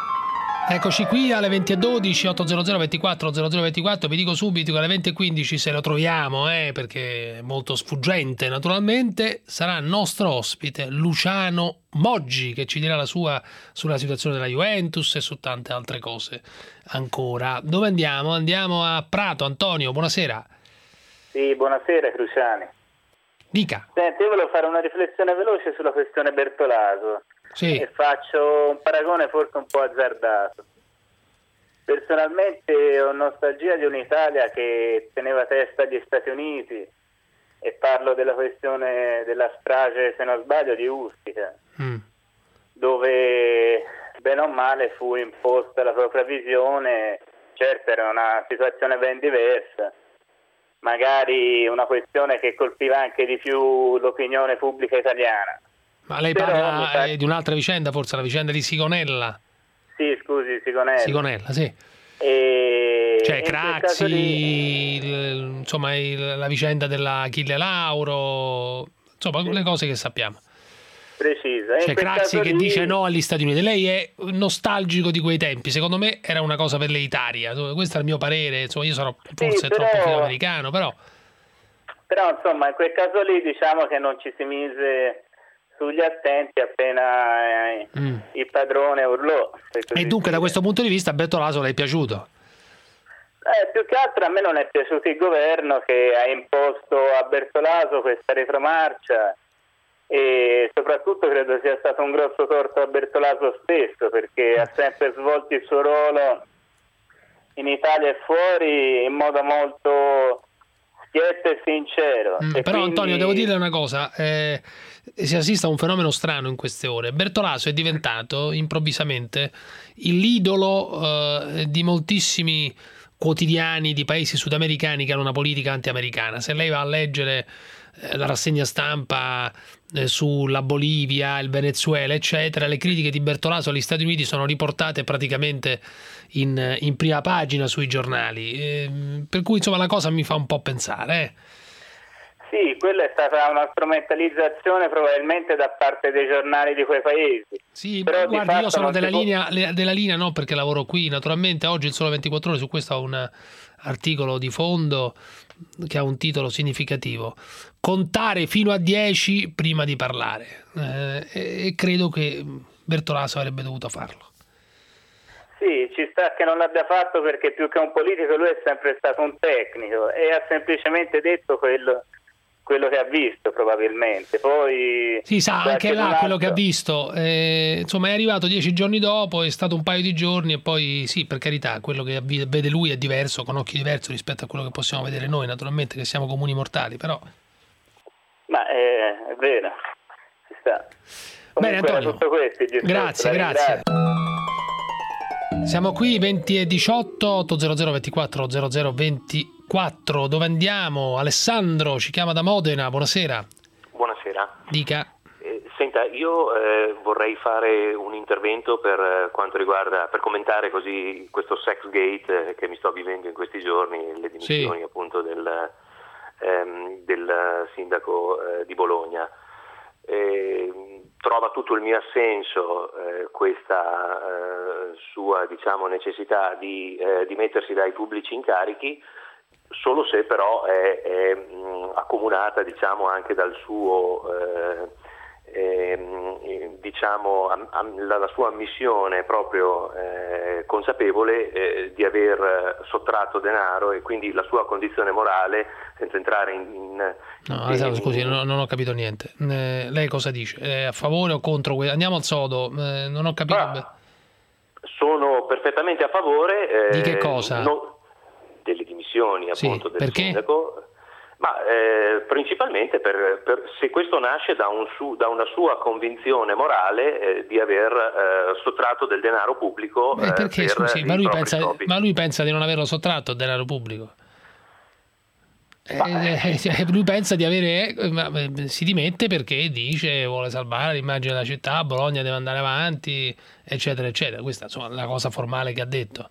Eccoci qui alle venti e dodici, ottocento ventiquattro zero zero ventiquattro, vi dico subito che alle venti e quindici se lo troviamo, eh, perché è molto sfuggente naturalmente, sarà nostro ospite Luciano Moggi, che ci dirà la sua sulla situazione della Juventus e su tante altre cose ancora. Dove andiamo? Andiamo a Prato. Antonio, buonasera. Sì, buonasera Cruciani. Dica. Senti, io volevo fare una riflessione veloce sulla questione Bertolaso. Sì. E faccio un paragone forse un po' azzardato. Personalmente ho nostalgia di un'Italia che teneva testa agli Stati Uniti, e parlo della questione della strage, se non sbaglio, di Ustica, mm. dove bene o male fu imposta la propria visione. Certo era una situazione ben diversa, magari una questione che colpiva anche di più l'opinione pubblica italiana. Ma lei Però parla fa... di un'altra vicenda, forse la vicenda di Sigonella? Sì, scusi, Sigonella. Sigonella, sì. E... Cioè Craxi, di... il, insomma il, la vicenda della Achille Lauro, insomma sì. Le cose che sappiamo. Precisa. C'è Craxi che lì... dice no agli Stati Uniti. Lei è nostalgico di quei tempi, secondo me era una cosa velleitaria, questo è il mio parere, insomma io sarò forse sì, però... troppo filoamericano, però... Però insomma in quel caso lì diciamo che non ci si mise sugli attenti appena eh, mm. il padrone urlò. E dunque da questo punto di vista Bertolaso le è piaciuto? Eh, più che altro a me non è piaciuto il governo che ha imposto a Bertolaso questa retromarcia, e soprattutto credo sia stato un grosso torto a Bertolaso stesso, perché ha sempre svolto il suo ruolo in Italia e fuori in modo molto schietto e sincero. Mm, e però quindi... Antonio, devo dire una cosa, eh, si assiste a un fenomeno strano in queste ore. Bertolaso è diventato improvvisamente l'idolo eh, di moltissimi quotidiani di paesi sudamericani che hanno una politica anti-americana. Se lei va a leggere eh, la rassegna stampa eh, sulla Bolivia, il Venezuela, eccetera, le critiche di Bertolaso agli Stati Uniti sono riportate praticamente in, in prima pagina sui giornali. Eh, per cui insomma la cosa mi fa un po' pensare. Eh. Sì, quella è stata una strumentalizzazione probabilmente da parte dei giornali di quei paesi. Sì, però guardi, io sono della può... linea, della linea non perché lavoro qui, naturalmente oggi il Sole ventiquattro Ore su questo ha un articolo di fondo che ha un titolo significativo: contare fino a dieci prima di parlare, eh, e credo che Bertolaso avrebbe dovuto farlo. Sì, ci sta che non l'abbia fatto perché più che un politico lui è sempre stato un tecnico e ha semplicemente detto quello quello che ha visto probabilmente. Poi sì, sa, anche là altro... quello che ha visto, eh, insomma è arrivato dieci giorni dopo, è stato un paio di giorni e poi sì, per carità, quello che vede lui è diverso, con occhi diversi rispetto a quello che possiamo vedere noi, naturalmente, che siamo comuni mortali, però ma è, è vero, ci sta. Bene Antonio, tutto questo, grazie, grazie. Siamo qui venti e diciotto, otto zero zero ventiquattro zero zero ventiquattro. Dove andiamo? Alessandro ci chiama da Modena, buonasera. Buonasera. Dica. Eh, senta, io eh, vorrei fare un intervento per eh, quanto riguarda, per commentare così questo sex gate eh, che mi sto vivendo in questi giorni, le dimissioni sì. appunto del, ehm, del sindaco eh, di Bologna. Eh, trova tutto il mio assenso eh, questa eh, sua diciamo necessità di eh, dimettersi dai pubblici incarichi, solo se però è, è mh, accomunata diciamo anche dal suo eh, eh, diciamo am, am, la, la sua ammissione proprio eh, consapevole eh, di aver sottratto denaro e quindi la sua condizione morale, senza entrare in, in no, in, scusi, in... Non, non ho capito niente. Eh, lei cosa dice? È a favore o contro? Andiamo al sodo, eh, non ho capito. Ah, sono perfettamente a favore. Eh, di che cosa? No, delle dimissioni appunto sì, del perché? sindaco. Ma eh, principalmente per, per, se questo nasce da, un su, da una sua convinzione morale eh, di aver eh, sottratto del denaro pubblico. Beh, perché eh, per scusi, ma lui, pensa, ma lui pensa di non averlo sottratto il denaro pubblico? Eh, eh, lui pensa di avere, eh, si dimette perché dice vuole salvare l'immagine della città, Bologna deve andare avanti, eccetera, eccetera. Questa insomma, è la cosa formale che ha detto.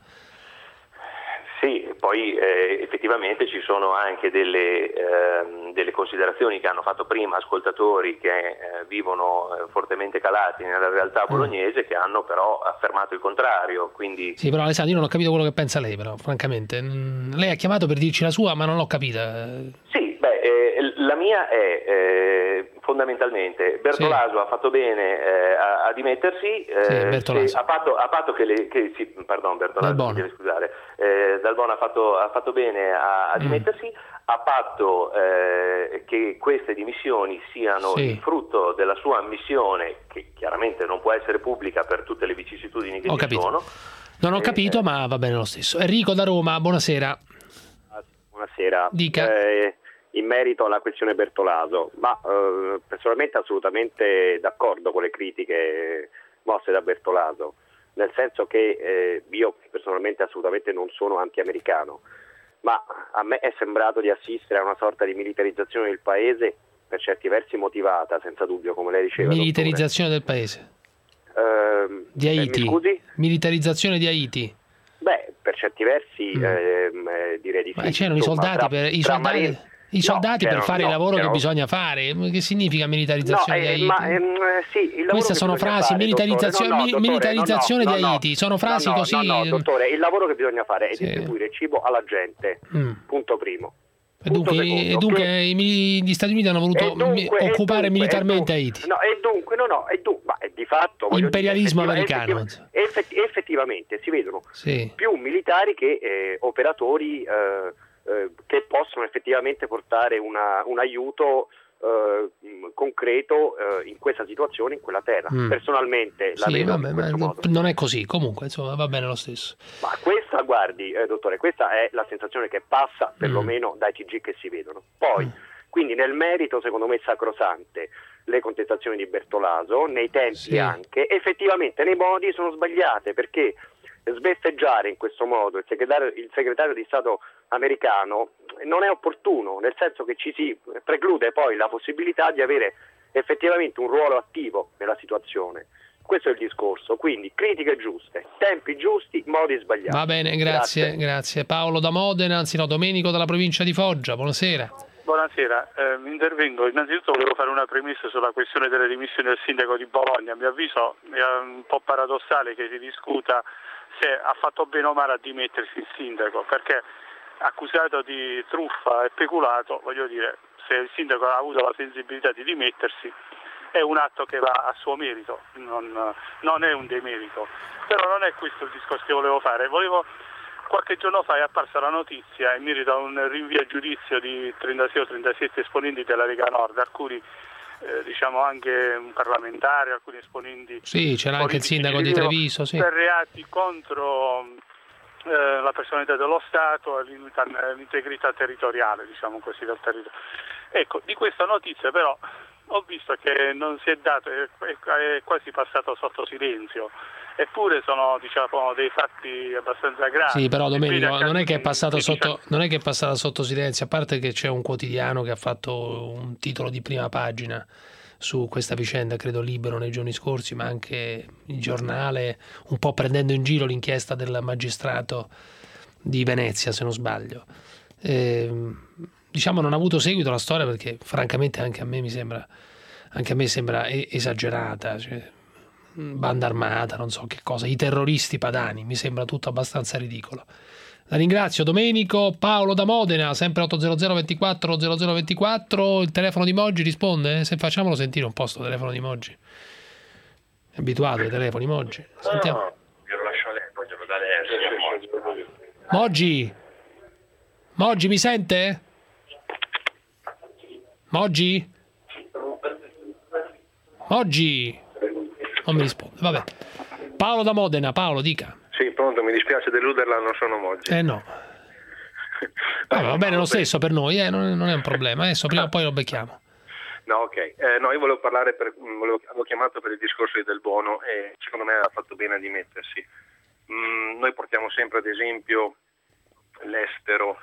Sì, poi eh, effettivamente ci sono anche delle, eh, delle considerazioni che hanno fatto prima ascoltatori che eh, vivono eh, fortemente calati nella realtà bolognese, che hanno però affermato il contrario. Quindi... Sì, però Alessandro, io non ho capito quello che pensa lei, però francamente. Lei ha chiamato per dirci la sua, ma non l'ho capita. Sì, beh, eh, la mia è eh, fondamentalmente Bertolaso sì. ha fatto bene eh, a, a dimettersi, eh, sì, se, a, patto, a patto che le... Che, sì, pardon, Bertolaso, mi deve scusare. Eh, Dal Bono ha fatto, ha fatto bene a, a dimettersi, mm. a patto eh, che queste dimissioni siano sì. il frutto della sua ammissione, che chiaramente non può essere pubblica per tutte le vicissitudini che ho ci capito. sono. Non ho eh, capito, ma va bene lo stesso. Enrico da Roma, buonasera. Buonasera. Dica. Eh, in merito alla questione Bertolaso, ma eh, personalmente assolutamente d'accordo con le critiche mosse da Bertolaso. Nel senso che eh, io personalmente assolutamente non sono anti-americano, ma a me è sembrato di assistere a una sorta di militarizzazione del paese, per certi versi motivata, senza dubbio, come lei diceva. Militarizzazione dottore. del paese? Uh, di Haiti? Eh, mi scusi? Militarizzazione di Haiti? Beh, per certi versi mm. eh, direi di sì. Ma c'erano i soldati tra, per... I tra soldati... Marin... I soldati no, per fare no, il lavoro che no. bisogna fare. Che significa militarizzazione no, eh, di Haiti? Ma, ehm, sì, il Queste sono frasi, fare, militarizzazione, no, no, dottore, militarizzazione no, no, di Haiti, no, sono frasi no, no, così... No, no, dottore, il lavoro che bisogna fare è sì. distribuire cibo alla gente, mm. punto primo. E dunque, secondo, e dunque che... gli Stati Uniti hanno voluto dunque, occupare dunque, militarmente dunque, Haiti. No, e dunque, no, no, e dunque, ma di fatto... Imperialismo dire, americano. Effettiva, effetti, effettivamente si vedono sì. più militari che eh, operatori eh, eh, che possono effettivamente portare una, un aiuto eh, concreto eh, in questa situazione, in quella terra. Mm. Personalmente la sì, vedo vabbè, in questo ma modo. Non è così, comunque insomma va bene lo stesso. Ma questa, guardi, eh, dottore, questa è la sensazione che passa perlomeno mm. dai T G che si vedono. Poi, mm. quindi nel merito, secondo me, sacrosante le contestazioni di Bertolaso, nei tempi sì. anche, effettivamente nei modi sono sbagliate, perché sbeffeggiare in questo modo il segretario, il segretario di Stato americano non è opportuno, nel senso che ci si preclude poi la possibilità di avere effettivamente un ruolo attivo nella situazione. Questo è il discorso, quindi critiche giuste, tempi giusti, modi sbagliati. Va bene, grazie, grazie. grazie. Paolo da Modena, anzi no, Domenico dalla provincia di Foggia, buonasera. Buonasera, eh, intervengo. Innanzitutto volevo fare una premessa sulla questione delle dimissioni del sindaco di Bologna. A mio avviso è un po' paradossale che si discuta se ha fatto bene o male a dimettersi il sindaco, perché accusato di truffa e peculato, voglio dire, se il sindaco ha avuto la sensibilità di dimettersi è un atto che va a suo merito, non, non è un demerito. Però non è questo il discorso che volevo fare. Volevo Qualche giorno fa è apparsa la notizia in merito a un rinvio a giudizio di trentasei o trentasette esponenti della Lega Nord, alcuni eh, diciamo anche un parlamentare, alcuni esponenti. Sì, c'era anche il sindaco di Treviso, sì. Per reati contro eh, la personalità dello Stato e l'integrità territoriale, diciamo così, del territorio. Ecco, di questa notizia però ho visto che non si è dato, è, è quasi passato sotto silenzio. Eppure sono, diciamo, dei fatti abbastanza gravi. Sì, però Domenico non è che è passato sotto, non è che è passata sotto silenzio, a parte che c'è un quotidiano che ha fatto un titolo di prima pagina su questa vicenda, credo Libero nei giorni scorsi, ma anche il Giornale, un po' prendendo in giro l'inchiesta del magistrato di Venezia, se non sbaglio. E, diciamo non ha avuto seguito la storia perché francamente anche a me mi sembra, anche a me sembra esagerata, cioè, banda armata, non so che cosa, i terroristi padani, mi sembra tutto abbastanza ridicolo. La ringrazio Domenico. Paolo da Modena, sempre otto zero zero ventiquattro zero zero ventiquattro, il telefono di Moggi risponde? Se facciamolo sentire un po' sto telefono di Moggi. È abituato ai telefoni Moggi. Sentiamo. No, glielo lascio a lei, poi glielo dà lei. Moggi? Moggi mi sente? Moggi? Moggi? Non mi risponde, vabbè. Paolo da Modena, Paolo dica. Sì, pronto, mi dispiace deluderla, non sono Moggi. Eh no. Vabbè, va bene lo stesso per noi, eh, non, non è un problema, adesso prima o poi lo becchiamo. No, ok. Eh, no, io volevo parlare, per, volevo, avevo chiamato per il discorso di Del Bono e secondo me ha fatto bene a dimettersi. Mm, noi portiamo sempre ad esempio l'estero,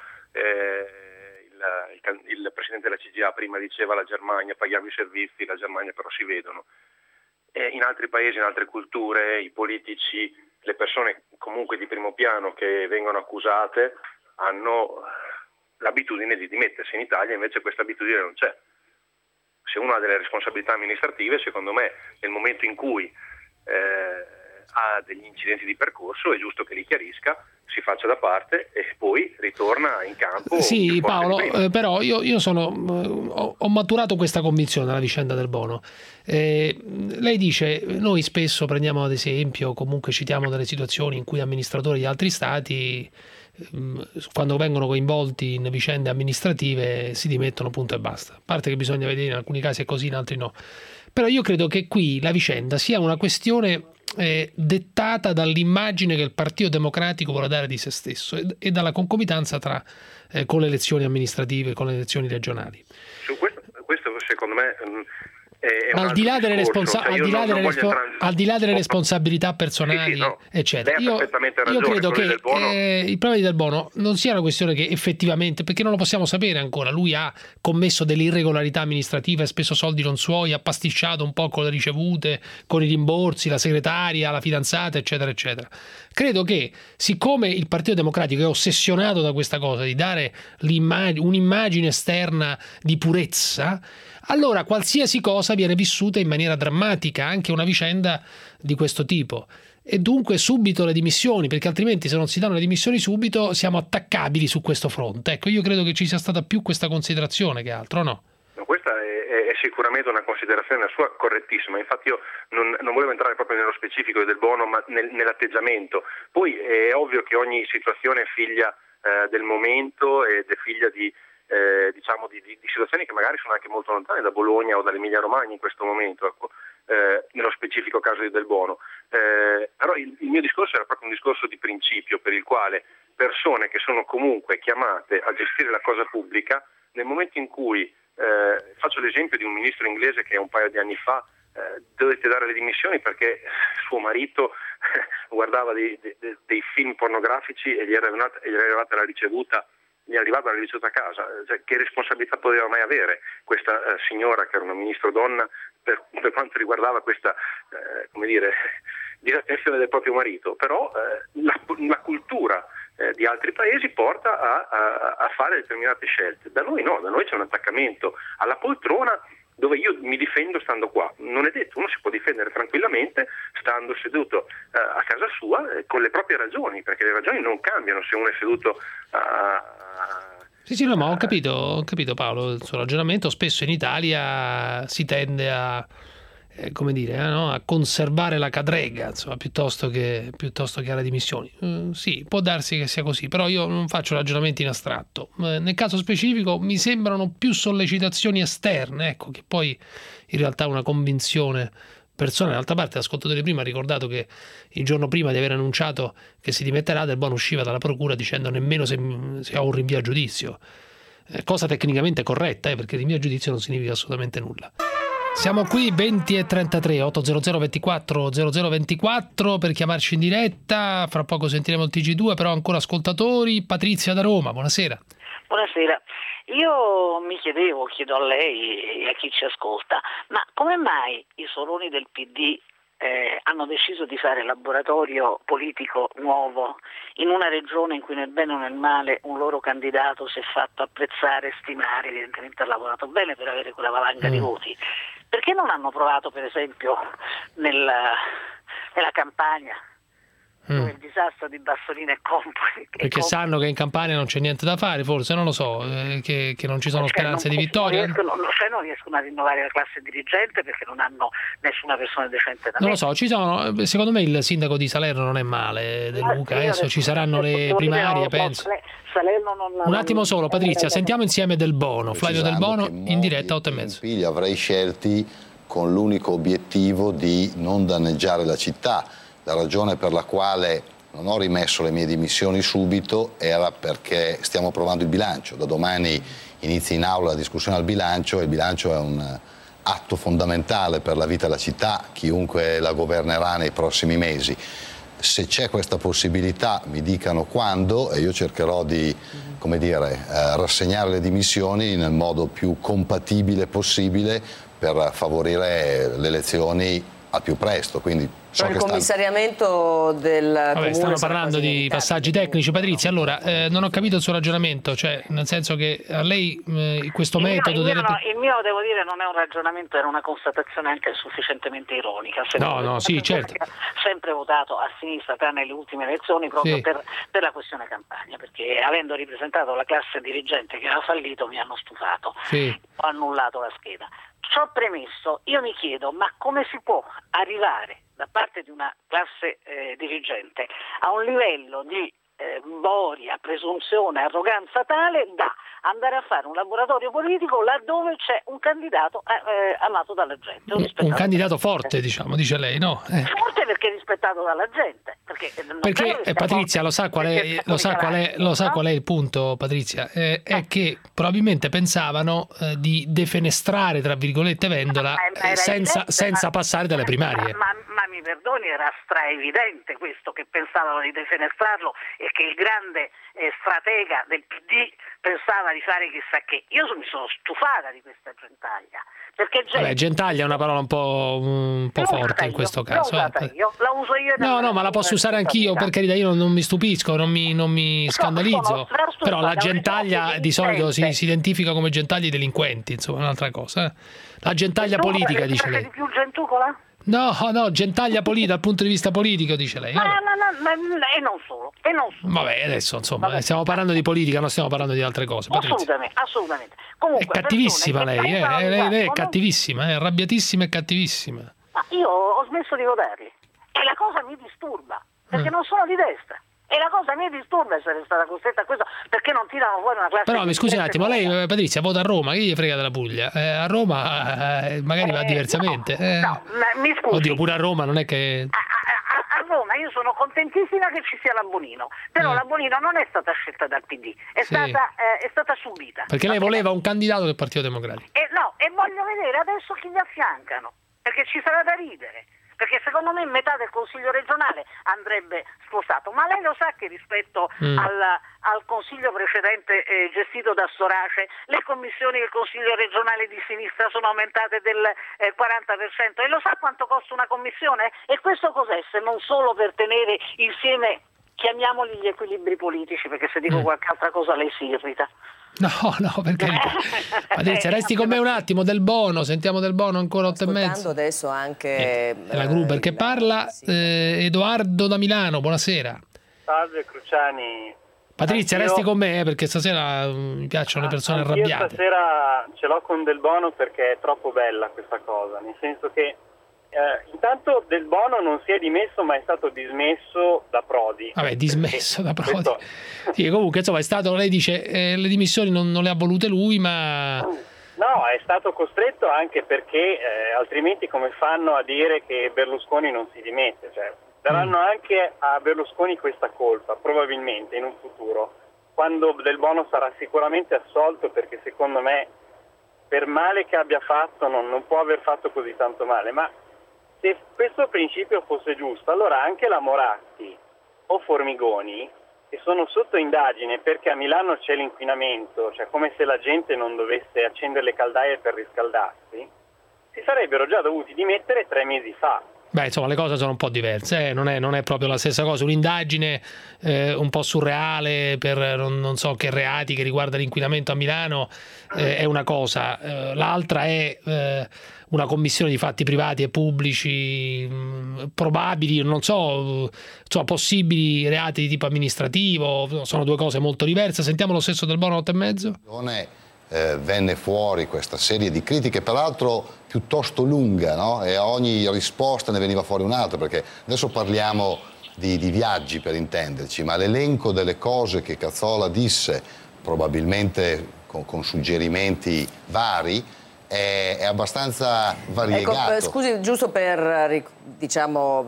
eh, il, il, il presidente della C G A prima diceva la Germania, paghiamo i servizi, la Germania però si vedono. E in altri paesi, in altre culture, i politici, le persone comunque di primo piano che vengono accusate hanno l'abitudine di dimettersi. In Italia invece questa abitudine non c'è. Se uno ha delle responsabilità amministrative, secondo me nel momento in cui eh, ha degli incidenti di percorso è giusto che li chiarisca, si faccia da parte e poi ritorna in campo. Sì, Paolo, eh, però io, io sono ho, ho maturato questa convinzione dalla vicenda Del Bono. Eh, lei dice, noi spesso prendiamo ad esempio, comunque citiamo delle situazioni in cui amministratori di altri stati, eh, quando vengono coinvolti in vicende amministrative, si dimettono, punto e basta. A parte che bisogna vedere, in alcuni casi è così, in altri no. Però io credo che qui la vicenda sia una questione Eh, dettata dall'immagine che il Partito Democratico vuole dare di se stesso e, e dalla concomitanza tra eh, con le elezioni amministrative, con le elezioni regionali. Su questo, questo secondo me è, è al, di là delle responsa- cioè, al, di là delle respo- trans- al di là delle responsabilità personali, sì, sì, no. eccetera. Io, io credo che eh, il problema di Del Bono non sia una questione che effettivamente, perché non lo possiamo sapere ancora, lui ha commesso delle irregolarità amministrative, ha speso soldi non suoi, ha pasticciato un po' con le ricevute, con i rimborsi, la segretaria, la fidanzata, eccetera, eccetera. Credo che siccome il Partito Democratico è ossessionato da questa cosa di dare un'immagine esterna di purezza, allora qualsiasi cosa viene vissuta in maniera drammatica, anche una vicenda di questo tipo. E dunque subito le dimissioni, perché altrimenti se non si danno le dimissioni subito siamo attaccabili su questo fronte. Ecco, io credo che ci sia stata più questa considerazione che altro, no? No, questa è, è sicuramente una considerazione sua correttissima, infatti io non, non volevo entrare proprio nello specifico del Bono, ma nel, nell'atteggiamento. Poi è ovvio che ogni situazione è figlia eh, del momento ed è figlia di eh, diciamo di, di, di situazioni che magari sono anche molto lontane da Bologna o dall'Emilia Romagna in questo momento, ecco, eh, nello specifico caso di Del Bono. Eh, però il, il mio discorso era proprio un discorso di principio per il quale persone che sono comunque chiamate a gestire la cosa pubblica, nel momento in cui, eh, faccio l'esempio di un ministro inglese che un paio di anni fa eh, dovette dare le dimissioni perché suo marito guardava dei, dei, dei film pornografici e gli era arrivata, gli era arrivata la ricevuta gli è arrivata la ricevuta a casa, cioè, che responsabilità poteva mai avere questa eh, signora che era una ministro donna per, per quanto riguardava questa eh, come dire disattenzione del proprio marito. Però eh, la, la cultura eh, di altri paesi porta a, a, a fare determinate scelte. Da noi no, da noi c'è un attaccamento alla poltrona dove io mi difendo stando qua. Non è detto, uno si può difendere tranquillamente stando seduto uh, a casa sua eh, con le proprie ragioni, perché le ragioni non cambiano se uno è seduto a... Sì, sì, no, ma ho capito, ho capito Paolo il suo ragionamento. Spesso in Italia si tende a, eh, come dire, eh, no? a conservare la cadrega, insomma, piuttosto che, piuttosto che alle dimissioni. Uh, sì, può darsi che sia così, però io non faccio ragionamenti in astratto. Uh, nel caso specifico mi sembrano più sollecitazioni esterne, ecco, che poi in realtà una convinzione personale. D'altra parte l'ascoltatore prima ha ricordato che il giorno prima di aver annunciato che si dimetterà, Del Bono usciva dalla procura dicendo nemmeno se, se ho un rinvio a giudizio, eh, cosa tecnicamente corretta, eh, perché il rinvio a giudizio non significa assolutamente nulla. Siamo qui venti e trentatré, ottocento ventiquattro zero zero ventiquattro per chiamarci in diretta. Fra poco sentiremo il T G due, però ancora ascoltatori. Patrizia da Roma, buonasera. Buonasera. Io mi chiedevo, chiedo a lei e a chi ci ascolta, ma come mai i Soloni del P D eh, hanno deciso di fare laboratorio politico nuovo in una regione in cui nel bene o nel male un loro candidato si è fatto apprezzare e stimare, evidentemente ha lavorato bene per avere quella valanga mm. di voti? Perché non hanno provato, per esempio, nella, nella campagna, mm. il disastro di Bassolino e Company? Perché Company. Sanno che in Campania non c'è niente da fare, forse, non lo so, eh, che, che non ci sono cioè, speranze non, di vittoria. Non riescono, cioè non riescono a rinnovare la classe dirigente perché non hanno nessuna persona decente da Non me. lo so, ci sono, secondo me il sindaco di Salerno non è male, De Luca, ah, adesso ci saranno le primarie, penso. Salerno non, Un attimo solo, Patrizia, sentiamo insieme Del Bono, Flavio Del Bono in diretta a otto e mezzo. Li avrei scelti con l'unico obiettivo di non danneggiare la città. La ragione per la quale non ho rimesso le mie dimissioni subito era perché stiamo provando il bilancio. Da domani inizia in aula la discussione al bilancio e il bilancio è un atto fondamentale per la vita della città, chiunque la governerà nei prossimi mesi. Se c'è questa possibilità mi dicano quando e io cercherò di, come dire, eh, rassegnare le dimissioni nel modo più compatibile possibile per favorire le elezioni al più presto. Quindi so il che commissariamento del Vabbè, comune stanno parlando di passaggi tecnici. Patrizia, allora eh, non ho capito il suo ragionamento, cioè nel senso che a lei eh, questo il metodo mio, il, delle... mio, il mio devo dire non è un ragionamento, era una constatazione anche sufficientemente ironica. No, no, sì, certo. Ho sempre votato a sinistra tranne le ultime elezioni proprio sì. per, per la questione Campania, perché avendo ripresentato la classe dirigente che aveva fallito mi hanno stufato, sì. ho annullato la scheda. Ciò premesso, io mi chiedo, ma come si può arrivare da parte di una classe eh, dirigente a un livello di eh, boria, presunzione, arroganza tale da andare a fare un laboratorio politico laddove c'è un candidato eh, amato dalla gente. Un, un candidato forte, diciamo, dice lei, no? Eh. Forte perché rispettato dalla gente. Perché, perché eh, Patrizia lo sa qual è, lo sa qual è, lo sa qual è il punto, Patrizia? Eh, è che probabilmente pensavano eh, di defenestrare, tra virgolette, Vendola eh, senza, evidente, senza ma, passare dalle primarie. Ma, ma, ma mi perdoni, era straevidente questo, che pensavano di defenestrarlo e che il grande eh, stratega del P D pensava di fare chissà che. Io mi sono stufata di questa gentaglia. Perché gente... Vabbè, gentaglia è una parola un po', un po' forte in questo io, caso. L'ho usata io, la uso io. No, no, ma la posso usare anch'io, per carità, io non, non mi stupisco, non mi, non mi scandalizzo. Però la gentaglia di solito si, si identifica come gentaglia i delinquenti, insomma, è un'altra cosa. Eh. La gentaglia politica, dice lei. Di più gentucola? No, no, gentaglia politica dal punto di vista politico, dice lei. Ma, ma, ma, ma, e non solo, e non solo. Vabbè, adesso insomma, Vabbè. stiamo parlando di politica, non stiamo parlando di altre cose. Patrizia. Assolutamente, assolutamente. Comunque, è cattivissima lei, eh? lei, lei, lei è cattivissima, è arrabbiatissima e cattivissima. Ma io ho smesso di votarli e la cosa mi disturba, perché mm. non sono di destra. E la cosa mi disturba essere stata costretta a questo, perché non tirano fuori una classe. Però mi scusi un attimo, lei Patrizia vota a Roma, chi gli frega della Puglia? Eh, a Roma eh, magari va eh, diversamente. No, eh. no, mi scusi. Oddio, pure a Roma non è che... A, a, a Roma io sono contentissima che ci sia la Bonino, però eh. la Bonino non è stata scelta dal P D, è, sì. stata, eh, è stata subita. Perché lei voleva un candidato del Partito Democratico. E, no, e voglio vedere adesso chi gli affiancano, perché ci sarà da ridere. Perché secondo me metà del Consiglio regionale andrebbe spostato, ma lei lo sa che rispetto mm. al, al Consiglio precedente eh, gestito da Storace, le commissioni del Consiglio regionale di sinistra sono aumentate del eh, quaranta per cento, e lo sa quanto costa una commissione? E questo cos'è se non solo per tenere insieme, chiamiamoli gli equilibri politici, perché se dico mm. qualche altra cosa lei si irrita. No, no, perché Patrizia, resti con me un attimo. Del Bono, sentiamo Del Bono ancora otto e mezzo. Adesso anche eh, la Gruber che parla. eh, Edoardo da Milano, buonasera. Salve Cruciani. Patrizia, Anch'io... resti con me eh, perché stasera um, mi piacciono le persone Anch'io arrabbiate. Stasera ce l'ho con Del Bono perché è troppo bella questa cosa, nel senso che Eh, intanto Del Bono non si è dimesso, ma è stato dismesso da Prodi. Vabbè, dismesso da Prodi. Questo... Sì, comunque insomma è stato, lei dice eh, le dimissioni non, non le ha volute lui, ma no, è stato costretto anche perché eh, altrimenti come fanno a dire che Berlusconi non si dimette? Cioè, daranno mm. anche a Berlusconi questa colpa, probabilmente in un futuro, quando Del Bono sarà sicuramente assolto, perché secondo me per male che abbia fatto non, non può aver fatto così tanto male, ma se questo principio fosse giusto, allora anche la Moratti o Formigoni, che sono sotto indagine perché a Milano c'è l'inquinamento, cioè come se la gente non dovesse accendere le caldaie per riscaldarsi, si sarebbero già dovuti dimettere tre mesi fa. Beh, insomma, le cose sono un po' diverse, eh? non, è, non è proprio la stessa cosa. Un'indagine eh, un po' surreale per non, non so che reati che riguarda l'inquinamento a Milano eh, è una cosa, eh, l'altra è eh, una commissione di fatti privati e pubblici mh, probabili, non so, so, possibili reati di tipo amministrativo, sono due cose molto diverse. Sentiamo lo stesso Del Bono otto e mezzo. Non è Eh, venne fuori questa serie di critiche, peraltro piuttosto lunga, no? E a ogni risposta ne veniva fuori un'altra, perché adesso parliamo di, di viaggi per intenderci, ma l'elenco delle cose che Cazzola disse, probabilmente con, con suggerimenti vari, è, è abbastanza variegato. Ecco, scusi, giusto per diciamo,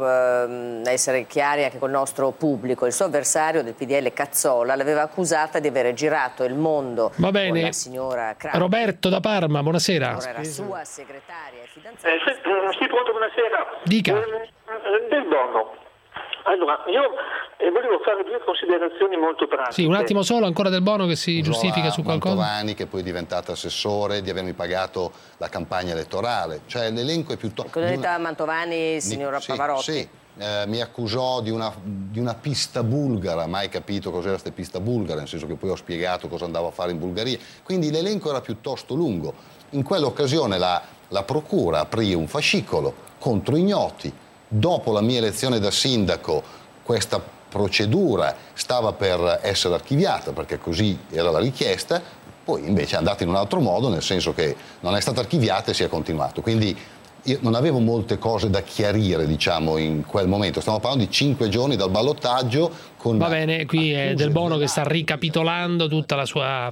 essere chiari anche col nostro pubblico, il suo avversario del P D L Cazzola l'aveva accusata di aver girato il mondo. Va bene. Con la signora Craft. Roberto da Parma, buonasera. Era sua segretaria e fidanzata. Eh, sì, sì, pronto, buonasera. Dica. Eh, Del Bono. Allora, io eh, volevo fare due considerazioni molto pratiche. Sì, un attimo solo, ancora Del Bono che si giustifica su qualcosa. Mantovani, che poi è diventato assessore, di avermi pagato la campagna elettorale. Cioè l'elenco è piuttosto... Cosa ha detto a Mantovani, signora sì, Pavarotti? Sì, eh, mi accusò di una, di una pista bulgara, mai capito cos'era questa pista bulgara, nel senso che poi ho spiegato cosa andavo a fare in Bulgaria. Quindi l'elenco era piuttosto lungo. In quell'occasione la, la procura aprì un fascicolo contro ignoti. Dopo la mia elezione da sindaco questa procedura stava per essere archiviata, perché così era la richiesta, poi invece è andata in un altro modo, nel senso che non è stata archiviata e si è continuato. Quindi io non avevo molte cose da chiarire, diciamo, in quel momento. Stiamo parlando di cinque giorni dal ballottaggio. Con Va bene, qui è Del Bono che sta ricapitolando tutta la sua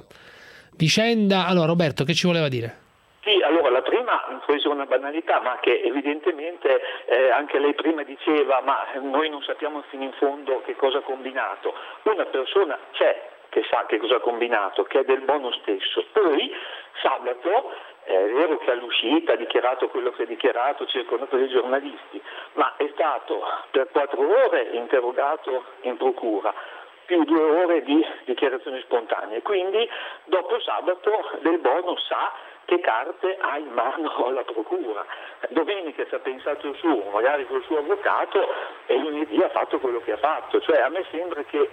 vicenda. Allora Roberto, che ci voleva dire? Sì, allora la prima può essere una banalità, ma che evidentemente eh, anche lei prima diceva, ma noi non sappiamo fino in fondo che cosa ha combinato. Una persona c'è che sa che cosa ha combinato, che è Del Bono stesso. Poi sabato è vero che all'uscita ha dichiarato quello che ha dichiarato, circondato dai giornalisti, ma è stato per quattro ore interrogato in procura, più due ore di dichiarazioni spontanee. Quindi dopo sabato Del Bono sa che carte ha in mano la procura. Domenica ci ha pensato su, magari col suo avvocato, e lunedì ha fatto quello che ha fatto. Cioè a me sembra che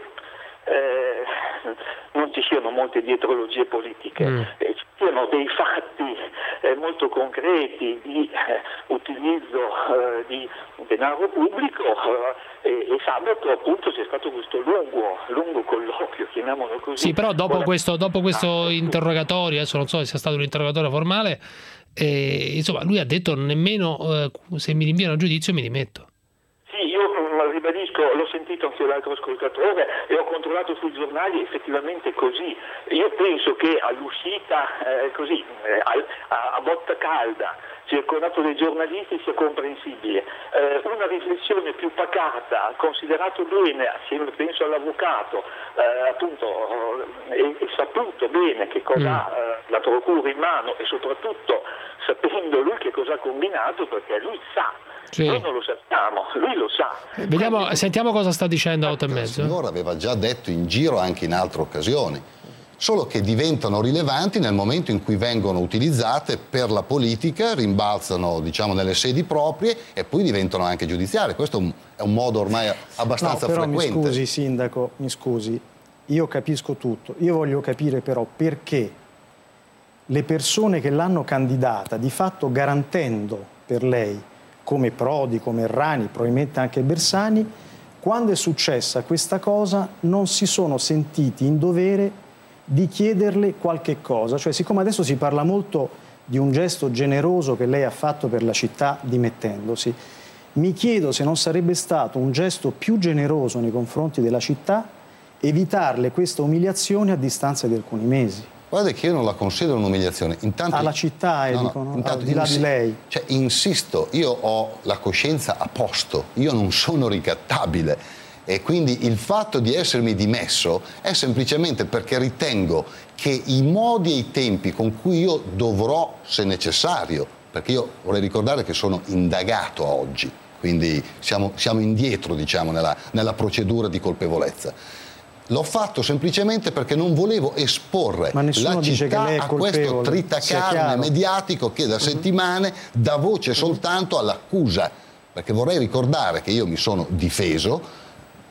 eh, non ci siano molte dietrologie politiche, mm. eh, ci siano dei fatti eh, molto concreti di eh, utilizzo eh, di denaro pubblico eh, e, e sabato appunto c'è stato questo lungo, lungo colloquio, chiamiamolo così. Sì, però dopo la... questo, dopo questo ah, interrogatorio, adesso non so se sia stato un interrogatorio formale, eh, insomma lui ha detto nemmeno eh, se mi rinviano a giudizio mi dimetto. Sì, io ribadisco, l'ho sentito anche l'altro ascoltatore e ho controllato sui giornali, effettivamente così. Io penso che all'uscita eh, così eh, a, a botta calda, circondato dai giornalisti, sia comprensibile. Eh, una riflessione più pacata, considerato bene, assieme penso all'avvocato, eh, appunto e, e saputo bene che cosa ha eh, la procura in mano e soprattutto sapendo lui che cosa ha combinato, perché lui sa. Sì. Noi non lo sappiamo, lui lo sa. Vediamo, Quindi... sentiamo cosa sta dicendo a otto e mezzo. Il signore aveva già detto in giro anche in altre occasioni, solo che diventano rilevanti nel momento in cui vengono utilizzate per la politica, rimbalzano diciamo nelle sedi proprie e poi diventano anche giudiziarie. Questo è un, è un modo ormai abbastanza no, però frequente. Mi scusi sindaco, mi scusi, io capisco tutto, io voglio capire però perché le persone che l'hanno candidata, di fatto garantendo per lei, come Prodi, come Errani, probabilmente anche Bersani, quando è successa questa cosa non si sono sentiti in dovere di chiederle qualche cosa. Cioè, siccome adesso si parla molto di un gesto generoso che lei ha fatto per la città dimettendosi, mi chiedo se non sarebbe stato un gesto più generoso nei confronti della città evitarle questa umiliazione a distanza di alcuni mesi. Guarda che io non la considero un'umiliazione. Intanto, alla città, eh, no, no, dicono, intanto, al di là insi- di lei. Cioè, insisto, io ho la coscienza a posto, io non sono ricattabile e quindi il fatto di essermi dimesso è semplicemente perché ritengo che i modi e i tempi con cui io dovrò, se necessario, perché io vorrei ricordare che sono indagato oggi, quindi siamo, siamo indietro, diciamo, nella, nella procedura di colpevolezza. L'ho fatto semplicemente perché non volevo esporre la città a questo tritacarne mediatico che da uh-huh. settimane dà voce uh-huh. soltanto all'accusa, perché vorrei ricordare che io mi sono difeso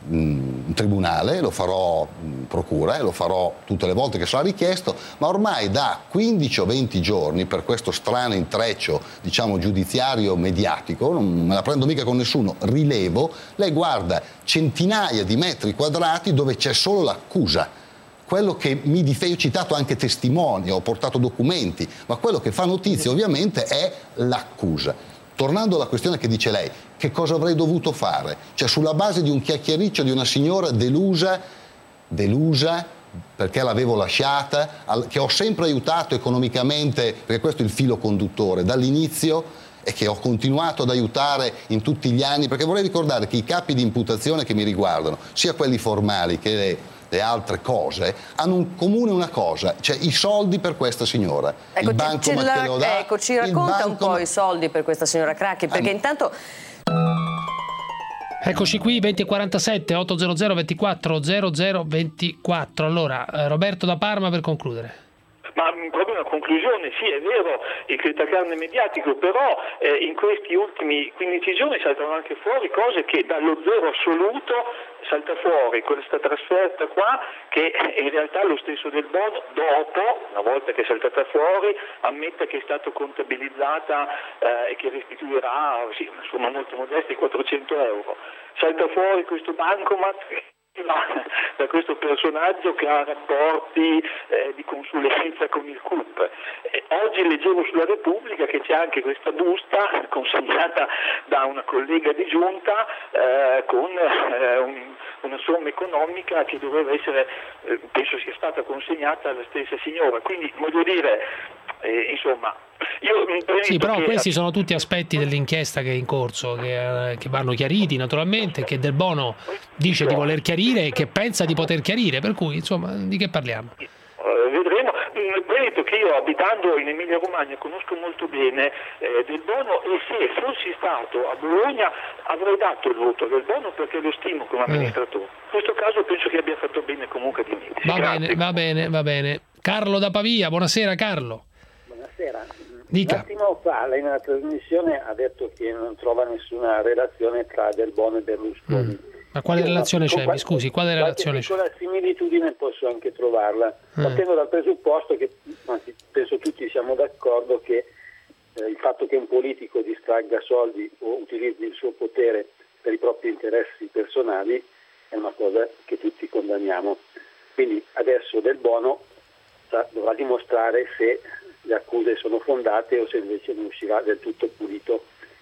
in tribunale, lo farò in procura e lo farò tutte le volte che sarà richiesto, ma ormai da quindici o venti giorni per questo strano intreccio, diciamo, giudiziario mediatico, non me la prendo mica con nessuno, rilevo, lei guarda centinaia di metri quadrati dove c'è solo l'accusa. Quello che mi difende, ho citato anche testimoni, ho portato documenti, ma quello che fa notizia ovviamente è l'accusa. Tornando alla questione che dice lei, che cosa avrei dovuto fare? Cioè, sulla base di un chiacchiericcio di una signora delusa, delusa perché l'avevo lasciata, che ho sempre aiutato economicamente, perché questo è il filo conduttore, dall'inizio, e che ho continuato ad aiutare in tutti gli anni, perché vorrei ricordare che i capi di imputazione che mi riguardano, sia quelli formali che le, le altre cose, hanno in comune una cosa, cioè i soldi per questa signora. Ecco, il banco ci, che lo dà, ecco, ci racconta un po' ma... i soldi per questa signora Cracchi, perché ah, intanto... Eccoci qui, venti e quarantasette, ottocento ventiquattro zero zero ventiquattro. Allora, eh, Roberto da Parma per concludere. Ma proprio una conclusione, sì, è vero il critacarne mediatico, però eh, in questi ultimi quindici giorni saltano anche fuori cose che dallo zero assoluto salta fuori questa trasferta qua, che in realtà lo stesso Del Bono, dopo, una volta che è saltata fuori, ammette che è stata contabilizzata eh, e che restituirà, sì, una somma molto modesta, di quattrocento euro. Salta fuori questo bancomat da questo personaggio che ha rapporti eh, di consulenza con il C U P. E oggi leggevo sulla Repubblica che c'è anche questa busta consegnata da una collega di giunta eh, con eh, un, una somma economica che doveva essere, eh, penso sia stata consegnata alla stessa signora. Quindi voglio dire, eh, insomma, io mi sì, però che... questi sono tutti aspetti dell'inchiesta che è in corso, che, che vanno chiariti naturalmente, che Del Bono dice di voler chiarire e che pensa di poter chiarire, per cui insomma di che parliamo? Uh, vedremo. Premetto che io, abitando in Emilia Romagna, conosco molto bene eh, Del Bono, e se fossi stato a Bologna avrei dato il voto a Del Bono perché lo stimo come amministratore. In questo caso penso che abbia fatto bene comunque a dimettersi. Va bene, va bene, va bene. Carlo da Pavia, buonasera Carlo. Buonasera. Dica. Un attimo fa lei nella trasmissione ha detto che non trova nessuna relazione tra Del Bono e Berlusconi. Mm. Ma quale Io relazione c'è? Qual- Mi scusi, quale relazione c'è? Con la similitudine posso anche trovarla. Mm. Partendo dal presupposto che, anzi, penso tutti siamo d'accordo che eh, il fatto che un politico distragga soldi o utilizzi il suo potere per i propri interessi personali è una cosa che tutti condanniamo. Quindi adesso Del Bono sa, dovrà dimostrare se le accuse sono fondate o se invece ne uscirà del tutto pulito.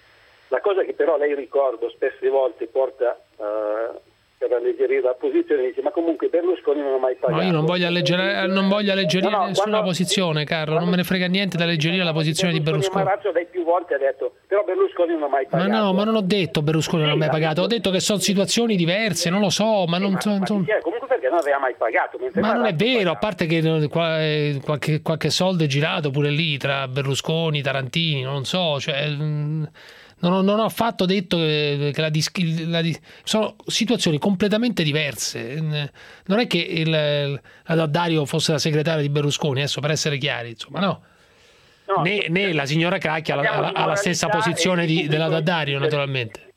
La cosa che però lei, ricordo, spesse volte porta uh, per alleggerire la posizione, dice ma comunque Berlusconi non ha mai pagato. No, io non voglio alleggerire, non voglio alleggerire no, no, nessuna quando, posizione, Carlo, quando, non me ne frega niente di alleggerire la posizione di Berlusconi. Marazzo lei più volte ha detto però Berlusconi non ha mai pagato. Ma no, ma non ho detto Berlusconi non ha mai pagato, ho detto che sono situazioni diverse, non lo so, ma non... Sì, ma, non... ma comunque perché non aveva mai pagato. Ma non è vero, a parte che qualche, qualche soldo è girato pure lì tra Berlusconi, Tarantini, non so, cioè... Non ho, non ho affatto detto che, che la, la, sono situazioni completamente diverse. Non è che il, la D'Addario fosse la segretaria di Berlusconi, adesso per essere chiari, insomma, no. no né, né la signora Cracchi ha la, ha la stessa posizione di, della D'Addario, naturalmente.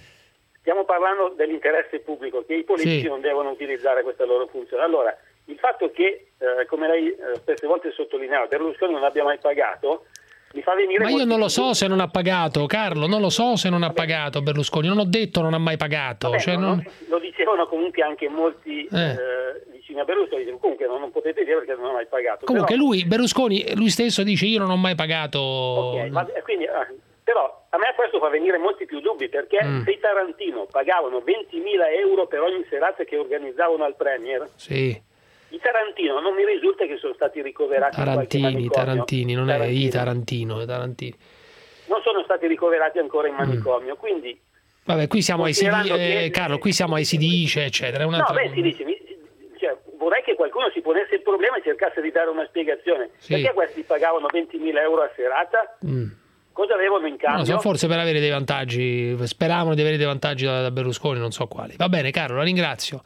Stiamo parlando dell'interesse pubblico, che i politici sì. non devono utilizzare questa loro funzione. Allora, il fatto che, eh, come lei eh, spesse volte sottolineava, Berlusconi non abbia mai pagato, mi fa venire ma io non lo so se non ha pagato, Carlo, non lo so se non ha pagato Berlusconi, non ho detto non ha mai pagato. Vabbè, cioè no, non... Lo dicevano comunque anche molti eh. Eh, vicini a Berlusconi, comunque non, non potete dire perché non ha mai pagato. Comunque però... lui, Berlusconi, lui stesso dice io non ho mai pagato. Ok, ma, quindi, eh, però a me questo fa venire molti più dubbi, perché mm. se i Tarantino pagavano ventimila euro per ogni serata che organizzavano al Premier, sì. i Tarantino non mi risulta che sono stati ricoverati Tarantini, in Tarantini, non Tarantino. è i Tarantino, è Tarantini. Non sono stati ricoverati ancora in manicomio, mm. quindi... Vabbè, qui siamo ai si dice, che... Carlo, qui siamo ai si dice, eccetera. No, beh, si dice, cioè, vorrei che qualcuno si ponesse il problema e cercasse di dare una spiegazione. Sì. Perché questi pagavano ventimila euro a serata? Mm. Cosa avevano in cambio? Non so, forse per avere dei vantaggi, speravano di avere dei vantaggi da, da Berlusconi, non so quali. Va bene, Carlo, la ringrazio.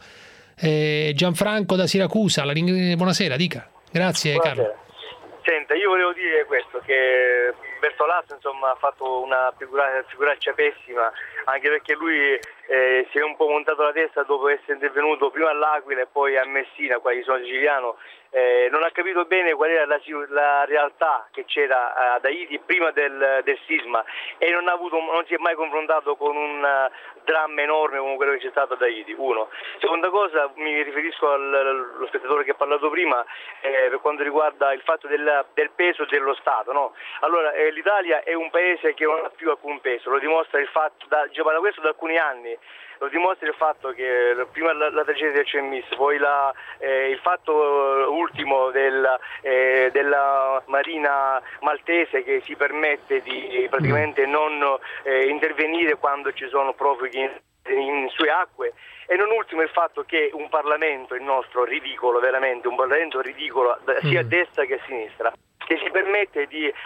Eh, Gianfranco da Siracusa, la ring... buonasera, dica. Grazie, buonasera. Carlo. Senta, io volevo dire questo, che Bertolaso insomma ha fatto una figura, figuraccia pessima, anche perché lui eh, si è un po' montato la testa dopo essere intervenuto prima all'Aquila e poi a Messina, qua io sono siciliano. Eh, non ha capito bene qual era la, la realtà che c'era ad Haiti prima del, del sisma e non, ha avuto, non si è mai confrontato con un dramma enorme come quello che c'è stato ad Haiti. Uno. Seconda cosa, mi riferisco al, allo spettatore che ha parlato prima eh, per quanto riguarda il fatto del, del peso dello Stato. No? Allora, eh, l'Italia è un paese che non ha più alcun peso, lo dimostra il fatto, da, già da questo da alcuni anni. Lo dimostra il fatto che prima la, la tragedia del Cemis, poi la, eh, il fatto ultimo del, eh, della Marina maltese che si permette di praticamente non eh, intervenire quando ci sono profughi in, in sue acque, e non ultimo il fatto che un Parlamento, il nostro, ridicolo, veramente un Parlamento ridicolo sia a destra che a sinistra, che si permette di eh,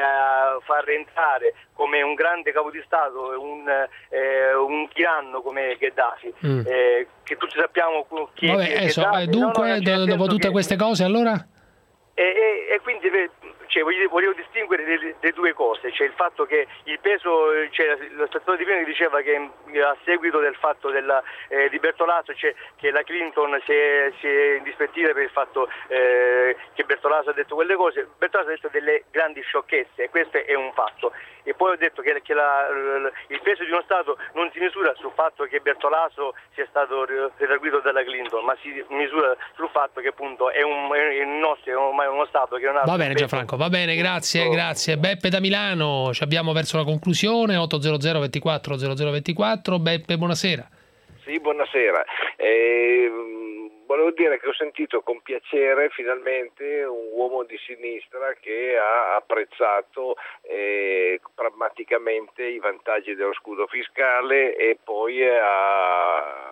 far rientrare come un grande capo di Stato un, eh, un tiranno come Gheddafi, mm. eh, che tutti sappiamo chi Vabbè, è eso, Gheddafi. Dunque, no, no, dopo tutte che... queste cose, allora? E, e, e quindi cioè, volevo, volevo distinguere le, le due cose, cioè il fatto che il peso, cioè, lo statore di prima diceva che a seguito del fatto della, eh, di Bertolaso, cioè, che la Clinton si è, si è indispettita per il fatto eh, che Bertolaso ha detto quelle cose. Bertolaso ha detto delle grandi sciocchezze e questo è un fatto. E poi ho detto che, che la, il peso di uno Stato non si misura sul fatto che Bertolaso sia stato redarguito dalla Clinton, ma si misura sul fatto che appunto è un, è il nostro è ormai uno Stato che non ha... Va bene Gianfranco, va bene, grazie, grazie. Beppe da Milano, ci abbiamo verso la conclusione, otto zero zero ventiquattro zero zero ventiquattro. Beppe, buonasera. Sì, buonasera. Eh, volevo dire che ho sentito con piacere finalmente un uomo di sinistra che ha apprezzato eh, pragmaticamente i vantaggi dello scudo fiscale e poi ha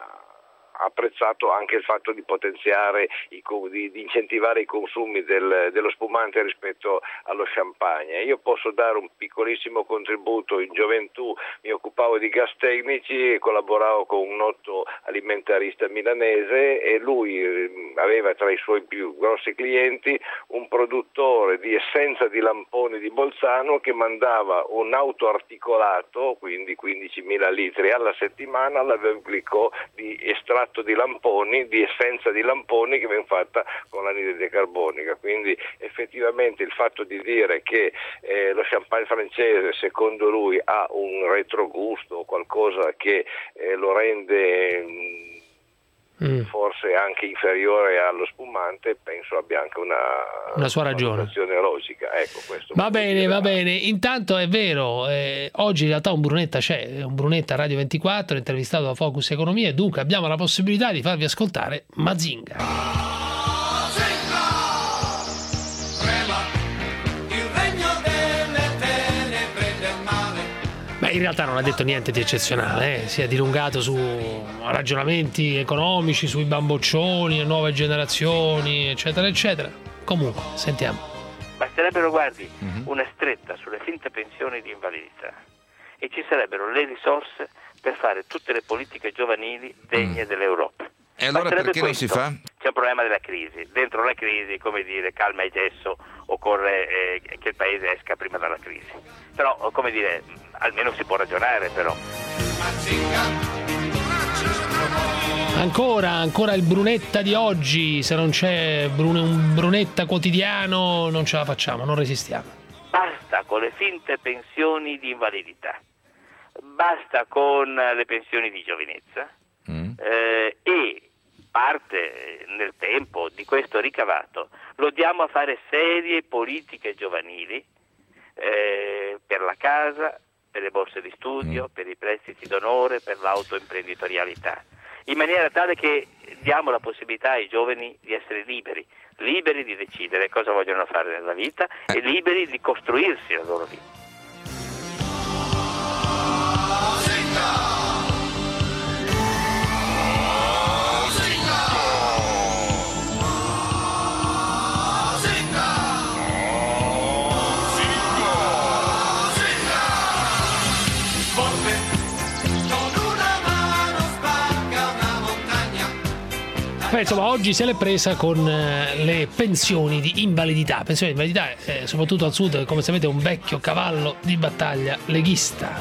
apprezzato anche il fatto di potenziare, i, di, di incentivare i consumi del, dello spumante rispetto allo champagne. Io posso dare un piccolissimo contributo. In gioventù mi occupavo di gas tecnici e collaboravo con un noto alimentarista milanese e lui aveva tra i suoi più grossi clienti un produttore di essenza di lamponi di Bolzano che mandava un autoarticolato, quindi quindicimila litri alla settimana, all'applicò di estratto di lamponi, di essenza di lamponi che viene fatta con l'anidride carbonica. Quindi effettivamente il fatto di dire che eh, lo champagne francese secondo lui ha un retrogusto o qualcosa che eh, lo rende mh, mm. forse anche inferiore allo spumante, penso abbia anche una, una sua ragione logica. Ecco, questo va bene, va bene. Intanto è vero, eh, oggi in realtà un Brunetta c'è, un Brunetta Radio ventiquattro, intervistato da Focus Economia, e dunque abbiamo la possibilità di farvi ascoltare Mazinga. In realtà non ha detto niente di eccezionale, eh? Si è dilungato su ragionamenti economici, sui bamboccioni, nuove generazioni, eccetera, eccetera. Comunque, sentiamo. Basterebbero, guardi, mm-hmm. una stretta sulle finte pensioni di invalidità e ci sarebbero le risorse per fare tutte le politiche giovanili degne mm. dell'Europa. E allora perché questo. non si fa? C'è un problema della crisi. Dentro la crisi, come dire, calma e gesso, occorre eh, che il paese esca prima dalla crisi. Però, come dire, almeno si può ragionare, però. Ancora, ancora il Brunetta di oggi. Se non c'è Brune, un Brunetta quotidiano non ce la facciamo, non resistiamo. Basta con le finte pensioni di invalidità. Basta con le pensioni di giovinezza. Mm. Eh, e parte nel tempo di questo ricavato lo diamo a fare serie politiche giovanili eh, per la casa, per le borse di studio, mm. per i prestiti d'onore, per l'autoimprenditorialità, in maniera tale che diamo la possibilità ai giovani di essere liberi, liberi di decidere cosa vogliono fare nella vita e liberi di costruirsi la loro vita. Beh, insomma, oggi se l'è presa con eh, le pensioni di invalidità. Pensioni di invalidità, eh, soprattutto al sud, come sapete, è un vecchio cavallo di battaglia leghista.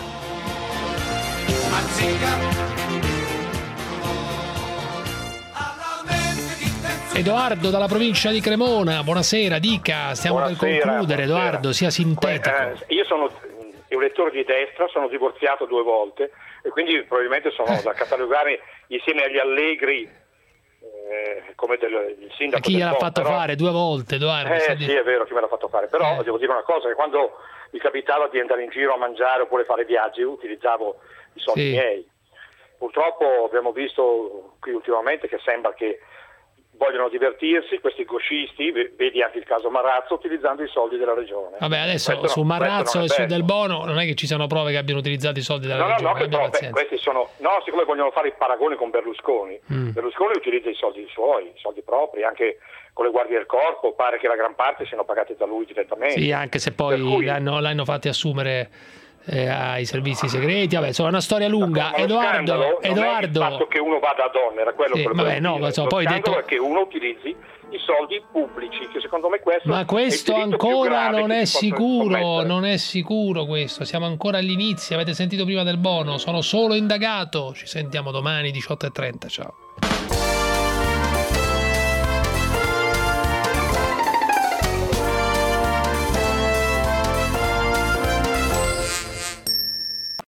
Edoardo dalla provincia di Cremona, buonasera, dica, stiamo buonasera, per concludere. Buonasera. Edoardo, sia sintetico. Beh, eh, io sono un lettore di destra, sono divorziato due volte e quindi probabilmente sono eh. da catalogare insieme agli allegri eh, come del, il sindaco. Chi gliel'ha Po, fatto però... fare due volte, Edoardo? Eh sì, è vero, chi me l'ha fatto fare, però eh. devo dire una cosa, che quando mi capitava di andare in giro a mangiare oppure fare viaggi utilizzavo i soldi sì. miei. Purtroppo abbiamo visto qui ultimamente che sembra che vogliono divertirsi questi goscisti, vedi anche il caso Marrazzo, utilizzando i soldi della regione. Vabbè, adesso questo su no, Marrazzo e su Del Bono non è che ci siano prove che abbiano utilizzato i soldi della no, regione. No, no, che però, beh, questi sono, no, siccome vogliono fare il paragone con Berlusconi, mm. Berlusconi utilizza i soldi suoi, i soldi propri, anche con le guardie del corpo, pare che la gran parte siano pagate da lui direttamente. Sì, anche se poi cui... l'hanno, l'hanno fatti assumere eh, ai servizi segreti, vabbè, insomma, è una storia lunga. Edoardo, Edoardo, non è il fatto che uno vada a donne, era quello sì, che vabbè, no, dire. So, Lo poi scandalo detto... è che uno utilizzi i soldi pubblici, che secondo me questo ma questo è il ancora non è sicuro, commettere. non è sicuro questo, siamo ancora agli inizi, avete sentito prima Del Bono, sono solo indagato, ci sentiamo domani diciotto e trenta, ciao.